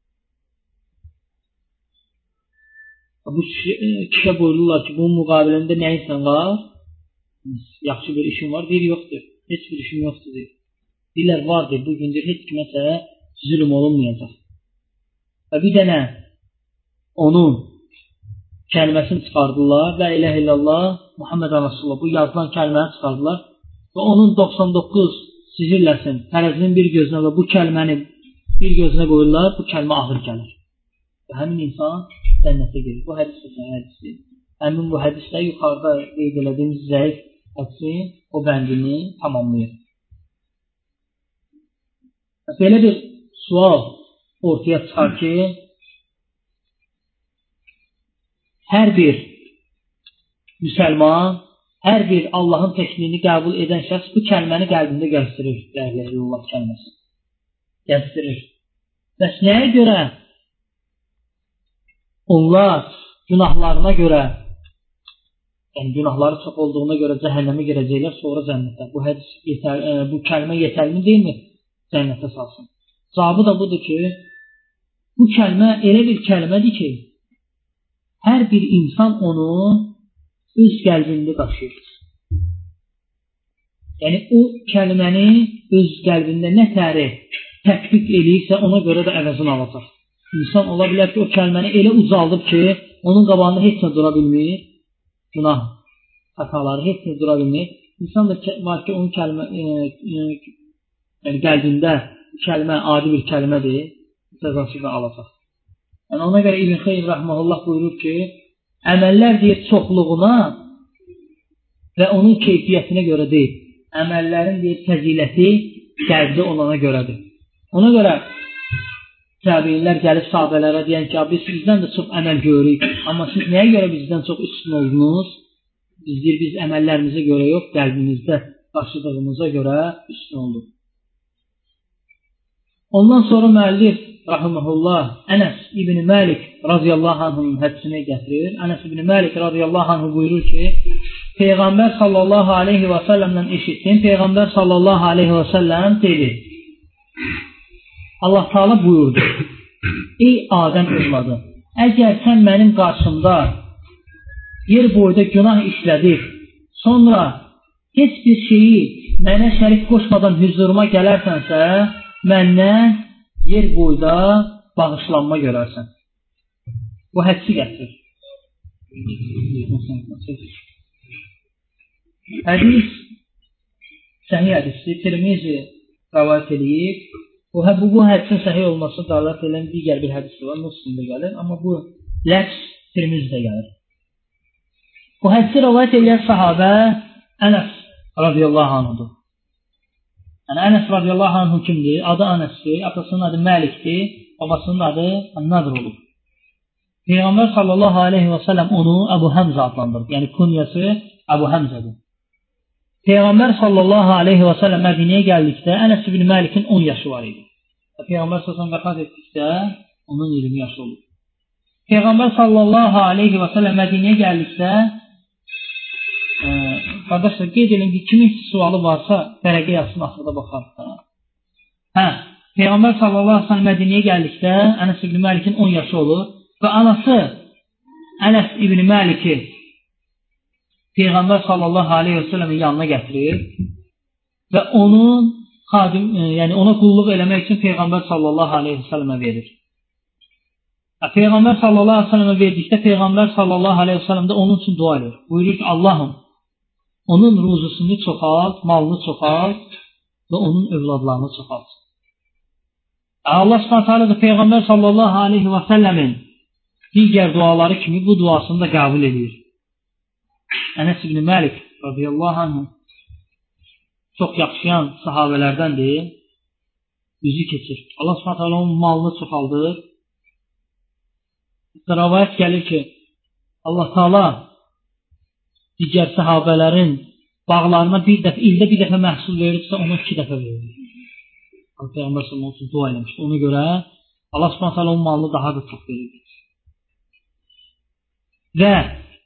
Bu kişiyə buyururlar ki, bunun müqabilində nə insan var? Yaxşı bir işim var, deyir, yoxdur. Heç bir işim yoxdur, deyir. Deyirlər, vardır, bugündür, heç kiməsə zülüm olunmayacaq. Və bir dənə onun kəlməsini çıxardırlar, la ilahe illallah, Muhammed Rasulullah, bu yazılan kəlməni çıxardılar və onun doxsan doqquz sicilləsin, tərəzinin bir gözünə və bu kəlməni bir gözünə qoyurlar, bu kəlmə ağır gəlir. Və həmin insan cənnətə gedir. Bu hədis də hədisdir. Həmin bu hədisdə yuxarıda qeyd elədiyimiz zəif hədisin o bəndini tamamlayır. Belə bir sual ortaya çıxar ki, hər bir müsəlman, hər bir Allahın təkliyini qəbul edən şəxs bu kəlməni qəlbində gəzdirir. La ilahe illallah kəlməsi. Gəzdirir. Bəs nəyə görə onlar günahlarına görə Yəni günahları çox olduğuna görə cəhənnəmə girəcəklər, sonra cənnətə. Bu hədis yetər, e, bu kəlmə yetərli deyilmi? Cənnətə salsın. Cavabı da budur ki, bu kəlmə elə bir kəlmədir ki, hər bir insan onu öz qəlbində daşıyır. Yəni o kəlməni öz qəlbində nə tərə tətbiq eləyirsə, ona görə də əvəzini alacaq. İnsan ola bilər ki, o kəlməni elə ucaldıb ki, onun qabağında heç nə dura bilmir. Günah, xətaları heç nə dura bilmir. İnsan da var ki, onun kəlmə, e, e, yəni qəlbində kəlmə adi bir kəlmədir, cəzası da alacaq. Yəni ona görə İbn Xeyyim rəhməhullah buyurur ki, əməllər deyir çoxluğuna və onun keyfiyyətinə görə deyil. Əməllərin deyir fəziləti qəlbdə olana görədir. Ona görə təbiinlər gəlib sahabələrə deyən ki, biz sizdən də çox əməl görürük, amma siz nəyə görə bizdən çox üstün oldunuz? Biz deyir, biz əməllərimizə görə yox, qəlbimizdə daşıdığımıza görə üstün olduq. Ondan sonra müəllif rahimehullah Ənəs ibn Məlik radiyallahu anh'ın hədisini gətirir. Ənəs ibn Məlik radiyallahu anh buyurur ki, Peyğəmbər sallallahu aleyhi və səlləmdən eşitdim. Peyğəmbər sallallahu aleyhi və səlləm dedi, Allah Teala buyurdu, ey Adəm övladı, əgər sən mənim qarşımda yer boyda günah işlədib, sonra heç bir şeyi mənə şərik qoşmadan hüzuruma gələrsənsə, məndən yer boyda bağışlanma görərsən. Bu hədisi gətirir. Hədis səhih hədisdir. Tirmizi rəvayət edib. Bu, bu, bu hədisin səhih olması dəlalət edən digər bir hədis var. Müslimdə gəlir. Amma bu ləfz Tirmizdə gəlir. Bu hədisi rəvayət edən sahabə Ənəs radiyallahu anhudur. Yəni Ənəs radiyallahu anhu kimdir? Adı Ənəsdir. Atasının adı Məlikdir. Babasının adı Nədir olur. Peyğəmbər sallallahu aleyhi və səlləm onu Əbu Həmzə adlandırır. Yəni kunyası Əbu Həmzədir. Peyğəmbər sallallahu aleyhi və səlləm Mədinəyə gəldikdə Ənəs ibn Məlikin on yaşı var idi. Peyğəmbər sallallahu aleyhi və səlləm vəfat etdikdə onun iyirmi yaşı olur. Peyğəmbər sallallahu aleyhi və səlləm Mədinəyə gəldikdə e, qardaşlar qeyd edin ki, kimin sualı varsa fərəqə yazsın, axırda baxarıq da. Hə, Peyğəmbər sallallahu aleyhi və səlləm Mədinəyə gəldikdə Ənəs ibn Məlikin on yaşı olur və anası Ənəs ibn Məliki Peyğəmbər sallallahu aleyhi və səlləmin yanına gətirir və onun xadim, yəni ona qulluq eləmək üçün Peyğəmbər sallallahu aleyhi və səlləmə verir. Peyğəmbər sallallahu aleyhi və səlləmə verdikdə Peyğəmbər sallallahu aleyhi və səlləm də onun üçün dua edir. Buyurur ki, Allahım, onun ruzusunu çoxalt, malını çoxalt və onun övladlarını çoxalt. Allah subhanahu taala da Peyğəmbər sallallahu aleyhi və səlləmin digər duaları kimi bu duasını da qəbul edir. Ənəs ibn Məlik radiyallahu anh çox yaxşıyan sahabələrdəndir. Yüzü keçir. Allah subhanahu taala onun malını çoxaldır. Rəvayət gəlir ki, Allah Taala digər sahabələrin bağlarına bir dəfə, ildə bir dəfə məhsul verirsə, ona iki dəfə verir. Peyğəmbər sallallahu əleyhi və səlləm dua eləmişdi. Ona görə Allah subhanahu taala onun malını daha da çox verir. Və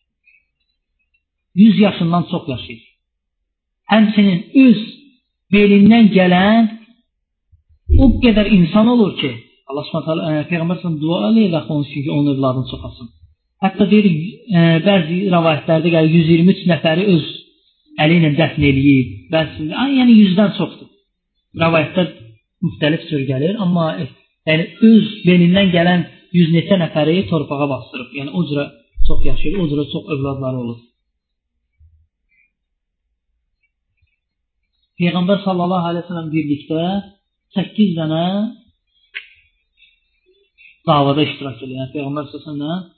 yüz yaşından çox yaşayır. Həmçinin öz belindən gələn o qədər insan olur ki, Allah subhanahu taala Peyğəmbər sallallahu dua eləyir və onun üçün ki, onun övladını çoxalsın. Hətta deyir, e, bəzi rəvayətlərdə gəlir yüz iyirmi üç nəfəri öz əli ilə dəfn eləyib. Bəzisində, yəni yüzdən çoxdur. Rəvayətlər müxtəlif sür gəlir, amma yəni öz belindən gələn yüz neçə nəfəri torpağa bastırıb. Yəni o cürə çox yaşayır, o cürə çox övladları olur. Peyğəmbər sallallahu aleyhi və səlləm birlikdə səkkiz dənə davada iştirak edir. Yəni Peyğəmbər sallallahu aleyhi və səlləm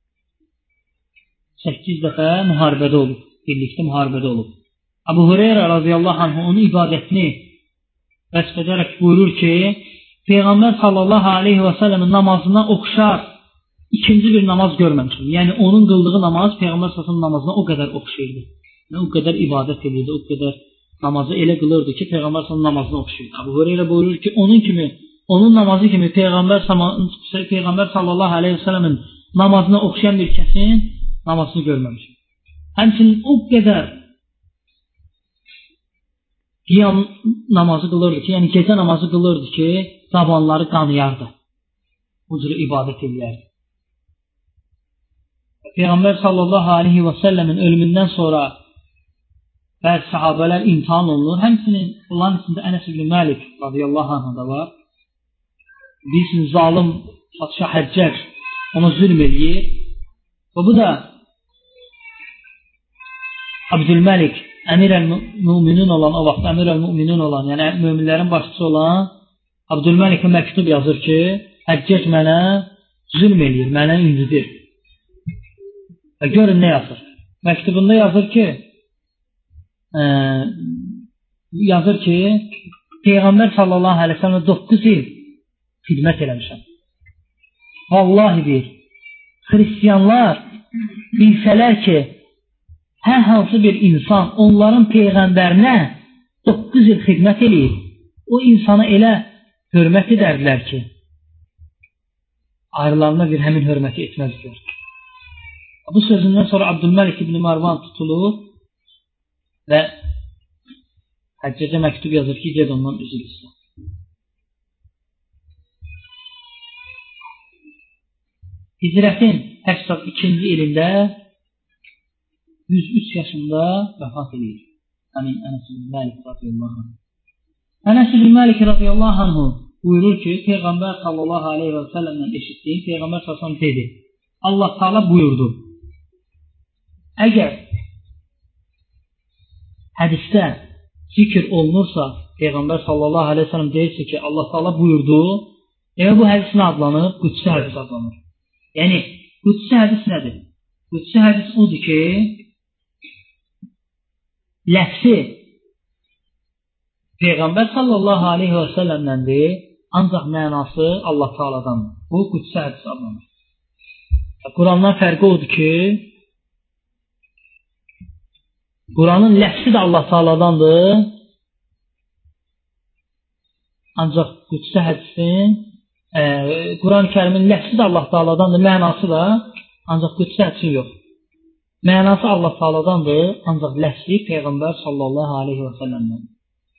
səkkiz dəfə müharibədə olub, birlikdə müharibədə olub. Əbu Hüreyrə radiyallahu anh onun ibadətini vəsf edərək buyurur ki, Peyğəmbər sallallahu aleyhi və səlləmin namazına oxşar ikinci bir namaz görməmişim. Yəni onun qıldığı namaz Peyğəmbər sallallahu aleyhi və səlləmin namazına o qədər oxşayırdı. Yəni, o qədər ibadət edirdi, o qədər namazı elə qılırdı ki, Peyğəmbər sallallahu namazına oxşayırdı. Əbu Hüreyrə buyurur ki, onun kimi, onun namazı kimi Peyğəmbər, Peyğəmbər sallallahu aleyhi və səlləmin namazına oxşayan bir kəsin namazını görməmişim. Həmçinin o qədər qiyam namazı qılırdı ki, yəni gecə namazı qılırdı ki, zabanları qanıyardı. Bu cür ibadət edirdi. Peyğəmbər sallallahu aleyhi və səlləmin ölümündən sonra bəzi sahabələr imtihan olunur. Həmçinin onların içində Ənəs ibn Məlik radiyallahu anh da var. Bilirsiniz, zalim Padşah Həccac ona zülm edir. Və bu da Abdülməlik, əmir-əl-müminin olan, o vaxt əmir-əl-müminin olan, yəni möminlərin başçısı olan Abdülməlikə məktub yazır ki, Həccac mənə zülm edir, mənə incidir. Və görün nə yazır. Məktubunda yazır ki, e, yazır ki, Peyğəmbər sallallahu aleyhi ve sellem doqquz il xidmət eləmişəm. Vallahi deyir, xristiyanlar bilsələr ki, hər hansı bir insan onların Peyğəmbərinə doqquz il xidmət eləyir, o insana elə hörmət edərdilər ki, ayrılarına bir həmin hörməti etməzdir. Bu sözündən sonra Abdülməlik ibn Marvan tutulur və Həccəcə məktub yazır ki, ged ondan üzr istə. Hicrətin səksən ikinci ilində yüz üç yaşında vəfat edir. Həmin Ənəs ibn Məlik radiyallahu anh. Ənəs ibn Məlik radiyallahu anh buyurur ki, Peyğəmbər sallallahu aleyhi və səlləmdən eşitdiyim, Peyğəmbər sallallahu aleyhi və səlləm dedi, Allah Teala buyurdu, əgər hədisdə zikr olunursa, Peyğəmbər sallallahu aleyhi və səlləm deyirsə ki, Allah Teala buyurdu, yəni bu hədis nə adlanır? Qudsi hədis adlanır. Yəni, qudsi hədis nədir? Qudsi hədis odur ki, ləfsi Peyğəmbər sallallahu aleyhi və səlləmdəndir, ancaq mənası Allah Teala'dandır. Bu qudsi hədis adlanır. Qurandan fərqi odur ki, Quranın ləfsi də Allah Teala'dandır, ancaq qudsi hədisin, e, Quran-ı Kərimin ləfsi də Allah Teala'dandır, mənası da, ancaq qudsi hədisin yox. Mənası Allah Teala'dandır, ancaq ləfsi Peyğəmbər sallallahu aleyhi və səlləmdəndir.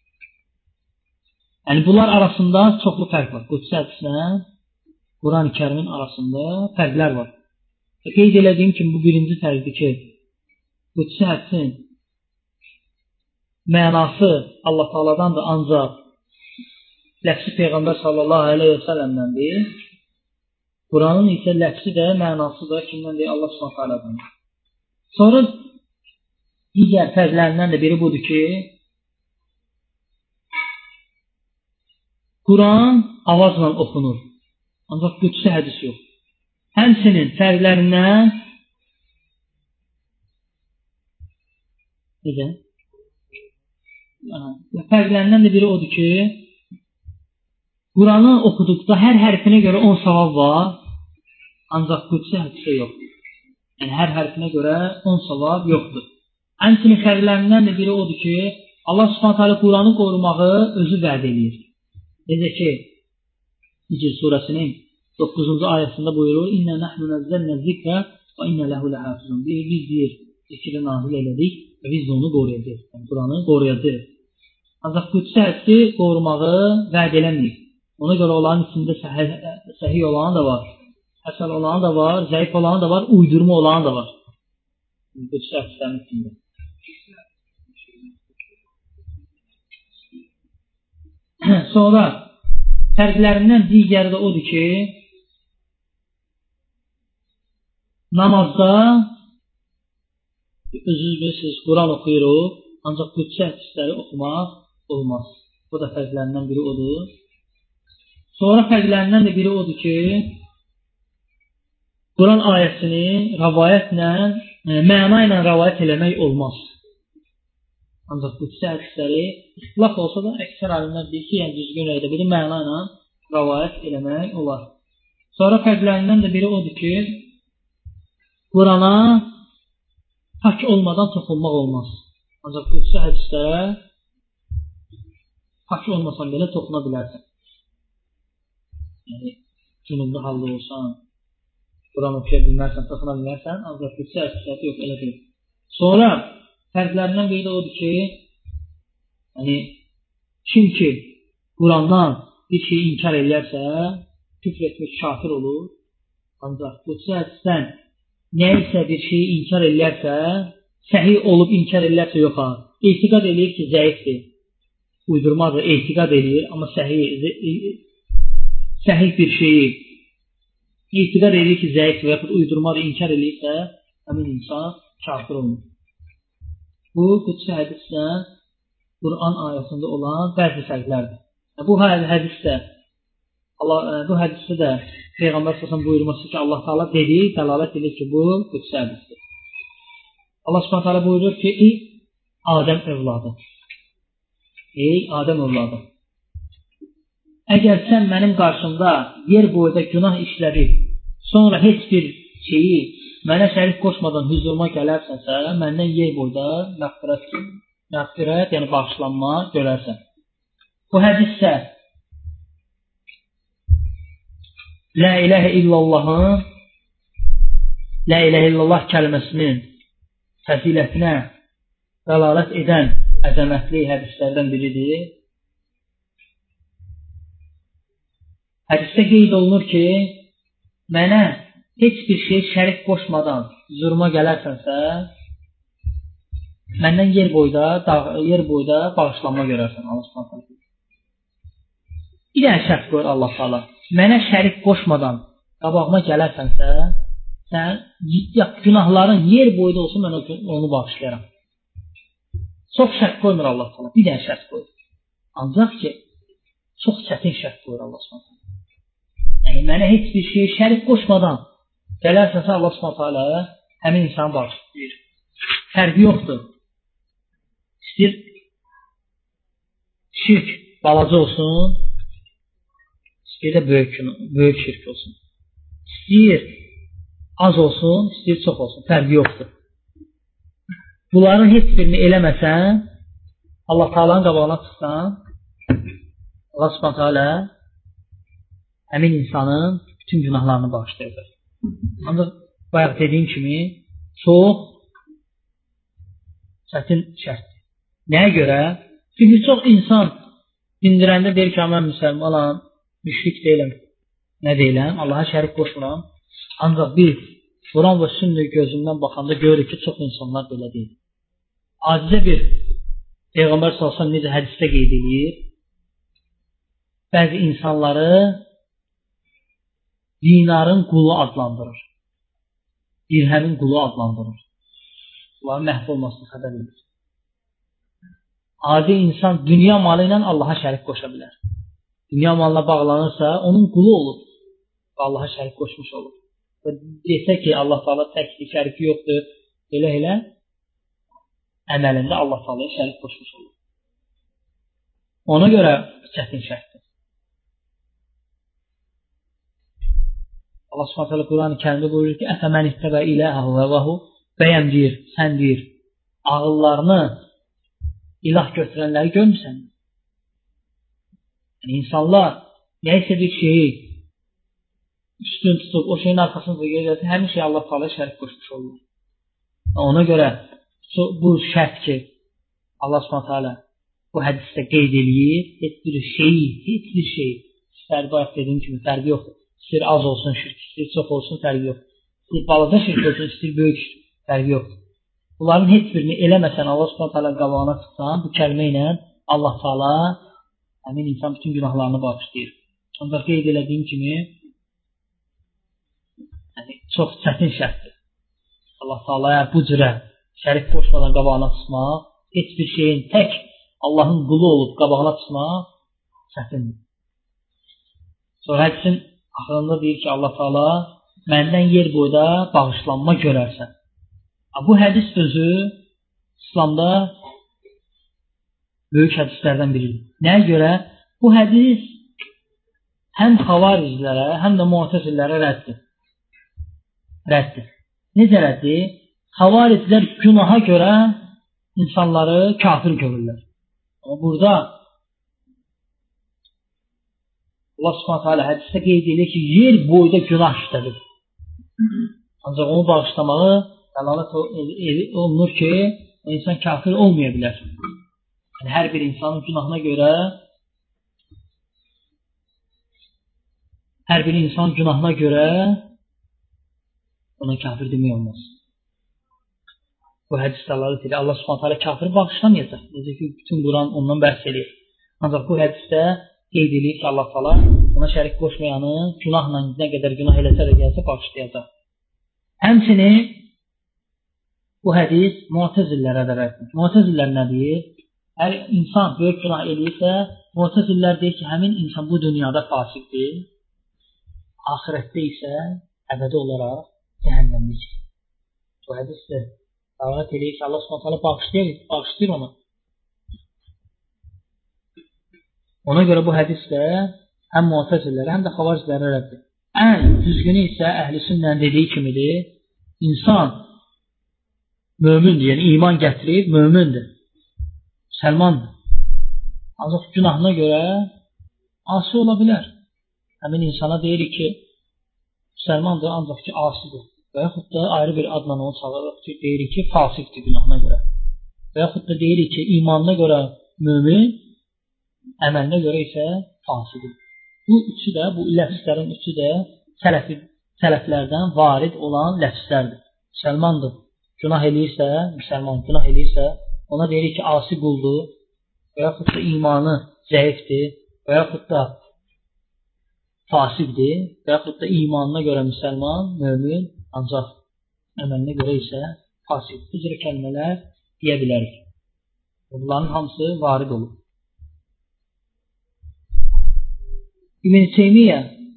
Yəni bunlar arasında çoxlu fərq var. Qudsi hədislə Quran-ı Kərimin arasında fərqlər var. Qeyd elədiyim kimi bu birinci fərqdir ki, qudsi hədisin mənası Allah Teala'dandır, ancaq ləfsi Peyğəmbər sallallahu aleyhi və səlləmdəndir. Quranın isə ləfsi də, mənası da kimdəndir? Allah subhanahu ta'aladandır. Sonra digər fərqlərindən də biri budur ki, Quran avazla oxunur, ancaq qudsi hədis yox. Həmçinin fərqlərindən necə? Fərqlərindən də biri odur ki, Quranı oxuduqda hər hərfinə görə on savab var, ancaq qudsi hədisdə yoxdur. Yəni hər hərfinə görə on savab yoxdur. Həmçinin fərqlərindən də biri odur ki, Allah subhanahu ta'ala Quranı qorumağı özü vəd edir. Necə ki, Hicr surəsinin doqquzuncu ayəsində buyurur, İnnə nəhnu nəzzəlnə zikrə və innə ləhu ləhafizun. Biz deyir, zikri nazil elədik və biz onu qoruyacaq. Yəni, Quranı qoruyacaq. Ancaq qudsi hədisi qorumağı vəd eləməyib. Ona görə onların içində səhih olanı da var, həsən olanı da var, zəif olanı da var, uydurma olanı da var. Qudsi hədislərin içində. Sonra fərqlərindən digəri də odur ki, namazda özünüz bilirsiniz, Quran oxuyuruq, ancaq qudsi hədisləri oxumaq olmaz. Bu da fərqlərindən biri odur. Sonra fərqlərindən də biri odur ki, Quran ayəsini rəvayətlə, məna ilə rəvayət eləmək olmaz. Ancaq qudsi hədisləri ixtilaf olsa da əksər alimlər deyir ki, yəni düzgün rəydə biri məna ilə rəvayət eləmək olar. Sonra fərqlərindən də biri odur ki, Qurana pak olmadan toxunmaq olmaz. Ancaq qudsi hədislərə pak olmasan belə toxuna bilərsən. Yəni, cünublu halda olsan, Quran oxuya bilmərsən, toxuna bilərsən, ancaq qudsi hədisləri yox, elə deyil. Sonra fərqlərindən biri də odur ki, yəni, kim ki Qurandan bir şeyi inkar edərsə, küfr etmiş kafir olur. Ancaq bu hədisdən nə isə bir şeyi inkar edərsə, səhih olub inkar edərsə yox ha. Etiqad edir ki, zəifdir. Uydurmadır, etiqad edir, amma səhih, səhih bir şeyi etiqad edir ki, zəifdir və yaxud uydurmadır, inkar edirsə, həmin insan kafir olunur. Bu, qudsi hədislə Quran ayəsində olan bəzi fərqlərdir. Bu hədisdə Allah, bu hədisdə də Peyğəmbər s.ə.v buyurması ki, Allah Teala dedi, dəlalət edir ki, bu qudsi hədisdir. Allah s.ə.v buyurur ki, ey Adəm övladı, ey Adəm övladı, əgər sən mənim qarşımda yer boyda günah işlədib, sonra heç bir şeyi mənə şərik qoşmadan hüzuruma gələrsənsə, məndən yer boyda məğfirət, məğfirət, yəni bağışlanma görərsən. Bu hədisdə La iləhə illallahın La iləhə illallah kəlməsinin fəzilətinə dəlalət edən əzəmətli hədislərdən biridir. Hədisdə qeyd olunur ki, mənə heç bir şey şərik qoşmadan hüzuruma gələrsənsə, məndən yer boyda, yer boyda bağışlanma görərsən. Allah bir dənə şərt qoyur Allah Teala. Mənə şərik qoşmadan qabağıma gələrsənsə, sən günahların yer boyda olsun, mən onu bağışlayaram. Çox şərt qoymur Allah Teala. Bir dənə şərt qoyur. Ancaq ki, çox çətin şərt qoyur Allah Teala. Yəni, mənə heç bir şey şərik qoşmadan gələrsənsə Allah Teala həmin insanı bağışlayır. Fərqi yoxdur. İstəyir şirk balaca olsun, istəyir də böyük, böyük şirk olsun. İstəyir az olsun, istəyir çox olsun. Fərqi yoxdur. Bunların heç birini eləməsən, Allah Teala'nın qabağına çıxsan, Allah Subhanahu taala həmin insanın bütün günahlarını bağışlayacaq. Ancaq bayaq dediyim kimi çox çətin şərtdir. Nəyə görə? Çünki çox insan dindirəndə deyir ki, mən müsəlmanam, müşrik deyiləm, nə deyiləm, Allaha şərik qoşmuram. Ancaq biz Quran və sünnə gözündən baxanda görürük ki, çox insanlar belə deyil. Acizə bir Peyğəmbər sallallahu əleyhi və səlləm necə hədisdə qeyd edir, bəzi insanları dinarın qulu adlandırır, dirhəmin qulu adlandırır. Bunların məhv olmasını xəbər edir. Adi insan dünya malı ilə Allaha şərik qoşa bilər. Dünya malına bağlanırsa, onun qulu olur və Allaha şərik qoşmuş olur. Və desə ki, Allah Teala təkli şəriki yoxdur, elə-elə əməlində Allah Teala'ya şərik qoşmuş olur. Ona görə çətin şərtdir. Allah Subhanahu taala Quran-ı Kərimdə buyurur ki, "Əfəmən ittəbə iləhəhu həvəhu" bəyəm deyir, sən deyir, ağıllarını ilah götürənləri görmüsən? Yəni, insanlar nəysə bir şeyi üstün tutub, o şeyin arxasında gedirsə, həmin şey Allah Teala'ya şərik qoşmuş olur. Ona görə bu şərt ki, Allah Subhanahu taala bu hədisdə qeyd eləyir, heç bir şeyi, heç bir şeyi, istər bayaq dediyim kimi fərqi yoxdur. İstəyir az olsun şirk, istəyir çox olsun, fərqi yoxdur. İstəyir balaca şirk olsun, istəyir böyük şirk, fərqi yoxdur. Bunların heç birini eləməsən, Allah Subhanahu taala qabağına çıxsan, bu kəlmə ilə Allah Teala həmin insan bütün günahlarını bağışlayır. Ancaq qeyd elədiyim kimi, yəni, çox çətin şərtdir. Allah Teala'ya bu cürə şərik qoşmadan qabağına çıxmaq, heç bir şeyin tək Allahın qulu olub qabağına çıxmaq çətindir. Sonra hədisin axırında deyir ki, Allah Teala məndən yer boyda bağışlanma görərsən. Bu hədis özü İslamda böyük hədislərdən biridir. Nəyə görə? Bu hədis həm xavariclərə, həm də mu'təzililərə rəddir. Rəddir. Necə rəddir? Xavariclər günaha görə insanları kafir görürlər. Amma burada Allah Subhanahu taala hədisdə qeyd edir ki, yer boyda günah işlədir. Ancaq onu bağışlamağı Dəlalət olunur ki, insan kafir olmaya bilər. Yəni, hər bir insanın günahına görə hər bir insanın günahına görə ona kafir demək olmaz. Bu hədis dəlalət edir. Allah Subhanahu taala kafiri bağışlamayacaq. Necə ki, bütün Quran ondan bəhs edir. Ancaq bu hədisdə qeyd edir ki, Allah Taala ona şərik qoşmayanı günahla nə qədər günah eləsə də gəlsə bağışlayacaq. Həmçinin bu hədis Mu'təzililərə də rədd. Mu'təzililər nə deyir? Hər insan böyük günah eləyirsə, Mu'təzililər deyir ki, həmin insan bu dünyada fasiqdir, axirətdə isə əbədi olaraq cəhənnəmlikdir. Bu hədisdir. Dəlalət edir ki, Allah Subhanahu taala bağışlayır, bağışlayır onu. Ona görə bu hədisdə həm Mu'təzililərə, həm də Xavaricilərə rəddir. Ən düzgünü isə Əhl-i Sünnənin dediyi kimidir. İnsan mömindir, yəni iman gətirib, mömindir, müsəlmandır. Ancaq günahına görə asi ola bilər. Həmin insana deyirik ki, müsəlmandır, ancaq ki, asidir. Və yaxud da ayrı bir adla onu çağırırıq ki, deyirik ki, fasiqdir günahına görə. Və yaxud da deyirik ki, imanına görə mömin, əməlinə görə isə fasiqdir. Bu üçü də, bu ləfslərin üçü də sələfi, sələflərdən varid olan ləfslərdir. Müsəlmandır, günah eləyirsə, müsəlman günah eləyirsə, ona deyirik ki, asi quldur və yaxud da imanı zəifdir və yaxud da fasiqdir və yaxud da imanına görə müsəlman, mömin, ancaq əməlinə görə isə fasiq. Bu cür kəlmələr deyə bilərik. Bunların hamısı varid olur. İbn Teymiyyə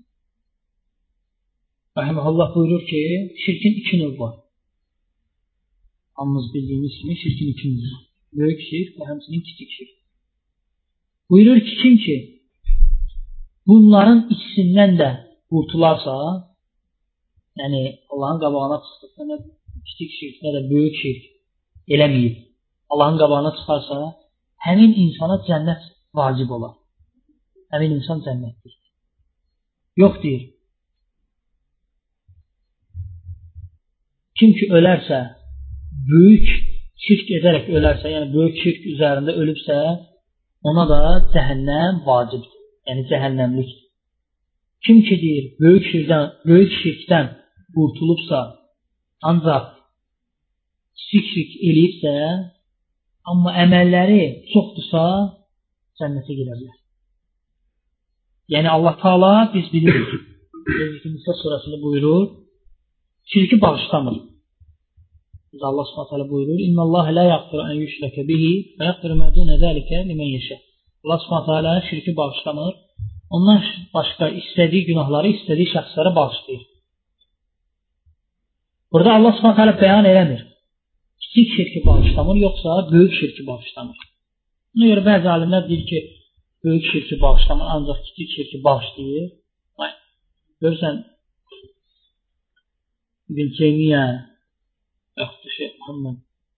rahimehullah buyurur ki, şirkin iki növ var. Hamımız bildiyimiz kimi şirkin iki növ var. Böyük şirk və həmçinin kiçik şirk. Buyurur ki, kim ki bunların ikisindən də qurtularsa, yəni Allahın qabağına çıxırsa, nə kiçik şirk, nə də böyük şirk eləməyib, Allahın qabağına çıxarsa, həmin insana cənnət vacib olar. Həmin insan cənnətdir. Yox deyir. Kim ki ölərsə, böyük şirk edərək ölərsə, yəni böyük şirk üzərində ölübsə, ona da cəhənnəm vacibdir. Yəni cəhənnəmlikdir. Kim ki deyir, böyük şirkdən, böyük şirkdən qurtulubsa, ancaq kiçik şirk eləyibsə, amma əməlləri çoxdursa, cənnətə girə bilər. Yəni Allah Taala biz bilirik. Nisa surəsində buyurur, şirki bağışlamır. Biz Allah Subhanahu taala buyurur, İnnallaha la yaghfiru an yushraka bihi və yaghfiru ma dun zalika limen yasha. Allah Subhanahu taala şirki bağışlamır. Ondan başqa istədiyi günahları istədiyi şəxslərə bağışlayır. Burada Allah Subhanahu taala bəyan eləmir. Kiçik şirki bağışlamır, yoxsa böyük şirki bağışlamır. Buna görə bəzi alimlər deyir ki, böyük şirki bağışlamır, ancaq kiçik şirki bağışlayır. Görürsən, İbn Teymiyyə, yoxdur şey, Muhammed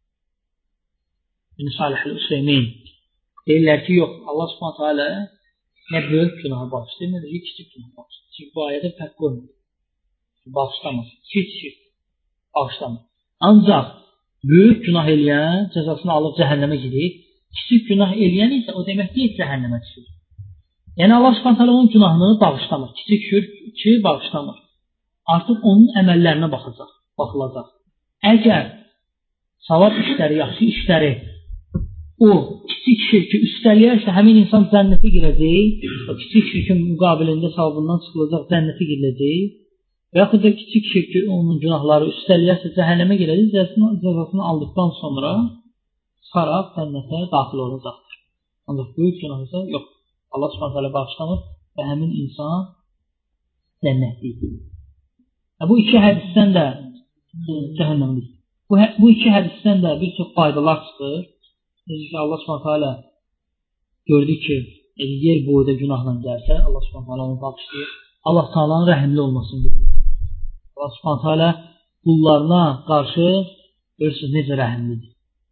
bin Salih el-Hüseymin deyirlər ki, yox, Allah Subhanahu taala nə böyük günahı bağışlayır, nə də kiçik günahı bağışlayır. Çünki bu ayədə fərq qoymur. Bağışlamır, kiçik şirk bağışlamır. Ancaq böyük günah eləyən cəzasını alıb cəhənnəmə gedir. Kiçik günah eləyən isə o demək deyil cəhənnəmə düşür. Yəni Allah Subhanahu taala onun günahını bağışlamır. Kiçik şirki bağışlamır. Artıq onun əməllərinə baxacaq, baxılacaq. Əgər savab işləri, yaxşı işləri o kiçik şirki üstələyərsə, həmin insan cənnətə girəcək. O kiçik şirkin müqabilində savabından çıxılacaq, cənnətə giriləcək. Və yaxud da kiçik şirki onun günahları üstələyərsə, cəhənnəmə girəcək, cəzasını aldıqdan sonra çıxaraq cənnətə daxil olacaqdır. Ancaq böyük günah isə yox. Allah Subhanahu taala bağışlamır və həmin insan cənnətlidir. Bu iki hədisdən də cəhənnəmlik. Bu, bu iki hədisdən də bir çox faydalar çıxır. Necə ki Allah Subhanahu taala gördü ki, yer boyda günahla gəlsə, Allah Subhanahu taala onu bağışlayır. Allah Taala'nın rəhimli olmasını bilir. Allah Subhanahu taala qullarına qarşı görürsünüz necə rəhimlidir.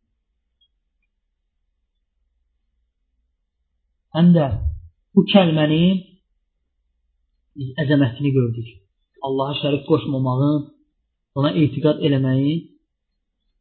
Həm də bu kəlmənin biz əzəmətini gördük. Allaha şərik qoşmamağın, ona etiqad eləməyin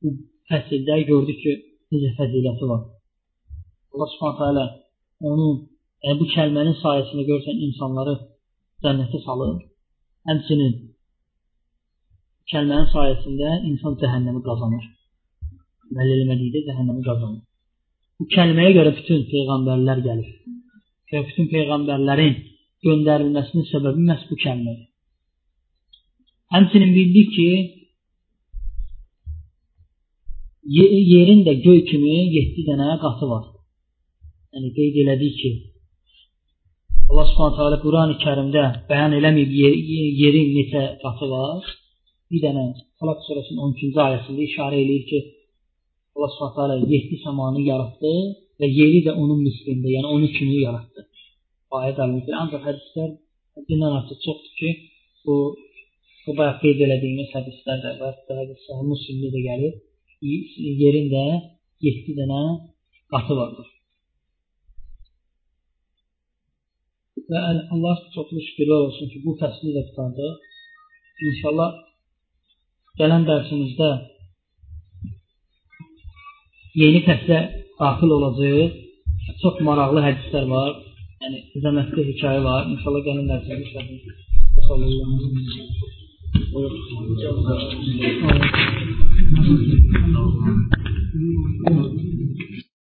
bu fəsildə gördük ki, necə fəziləti var. Allah Subhanahu taala onun yəni bu kəlmənin sayəsində görsən insanları cənnətə salır. Həmçinin kəlmənin sayəsində insan cəhənnəmi qazanır. Əməl eləmədikdə cəhənnəmi qazanır. Bu kəlməyə görə bütün peyğəmbərlər gəlir. Və bütün peyğəmbərlərin göndərilməsinin səbəbi məhz bu kəlmədir. Həmçinin bildik ki, yerin də göy kimi yeddi dənə qatı var. Yəni qeyd elədik ki, Allah Subhanahu taala Qurani Kərimdə bəyan eləməyib yer, yerin neçə qatı var. Bir dənə Talaq surəsinin on ikinci ayəsində işarə eləyir ki, Allah Subhanahu taala yeddi səmanı yaratdı və yeri də onun mislində, yəni onun kimi yaratdı. Ayə dəlilir. Ancaq hədislər həddindən artıq çoxdur ki, bu bu bayaq qeyd elədiyimiz hədislərdə və hədislər Müslimdə də gəlir. Yerin də yeddi dənə qatı vardır. Və Allah çoxlu şükürlər olsun ki, bu fəsli də tutardı. İnşallah gələn dərsimizdə yeni fəslə daxil olacaq. Çox maraqlı hədislər var. Yəni, əzəmətli hekayə var. İnşallah gələn dərsimizdə işlədik.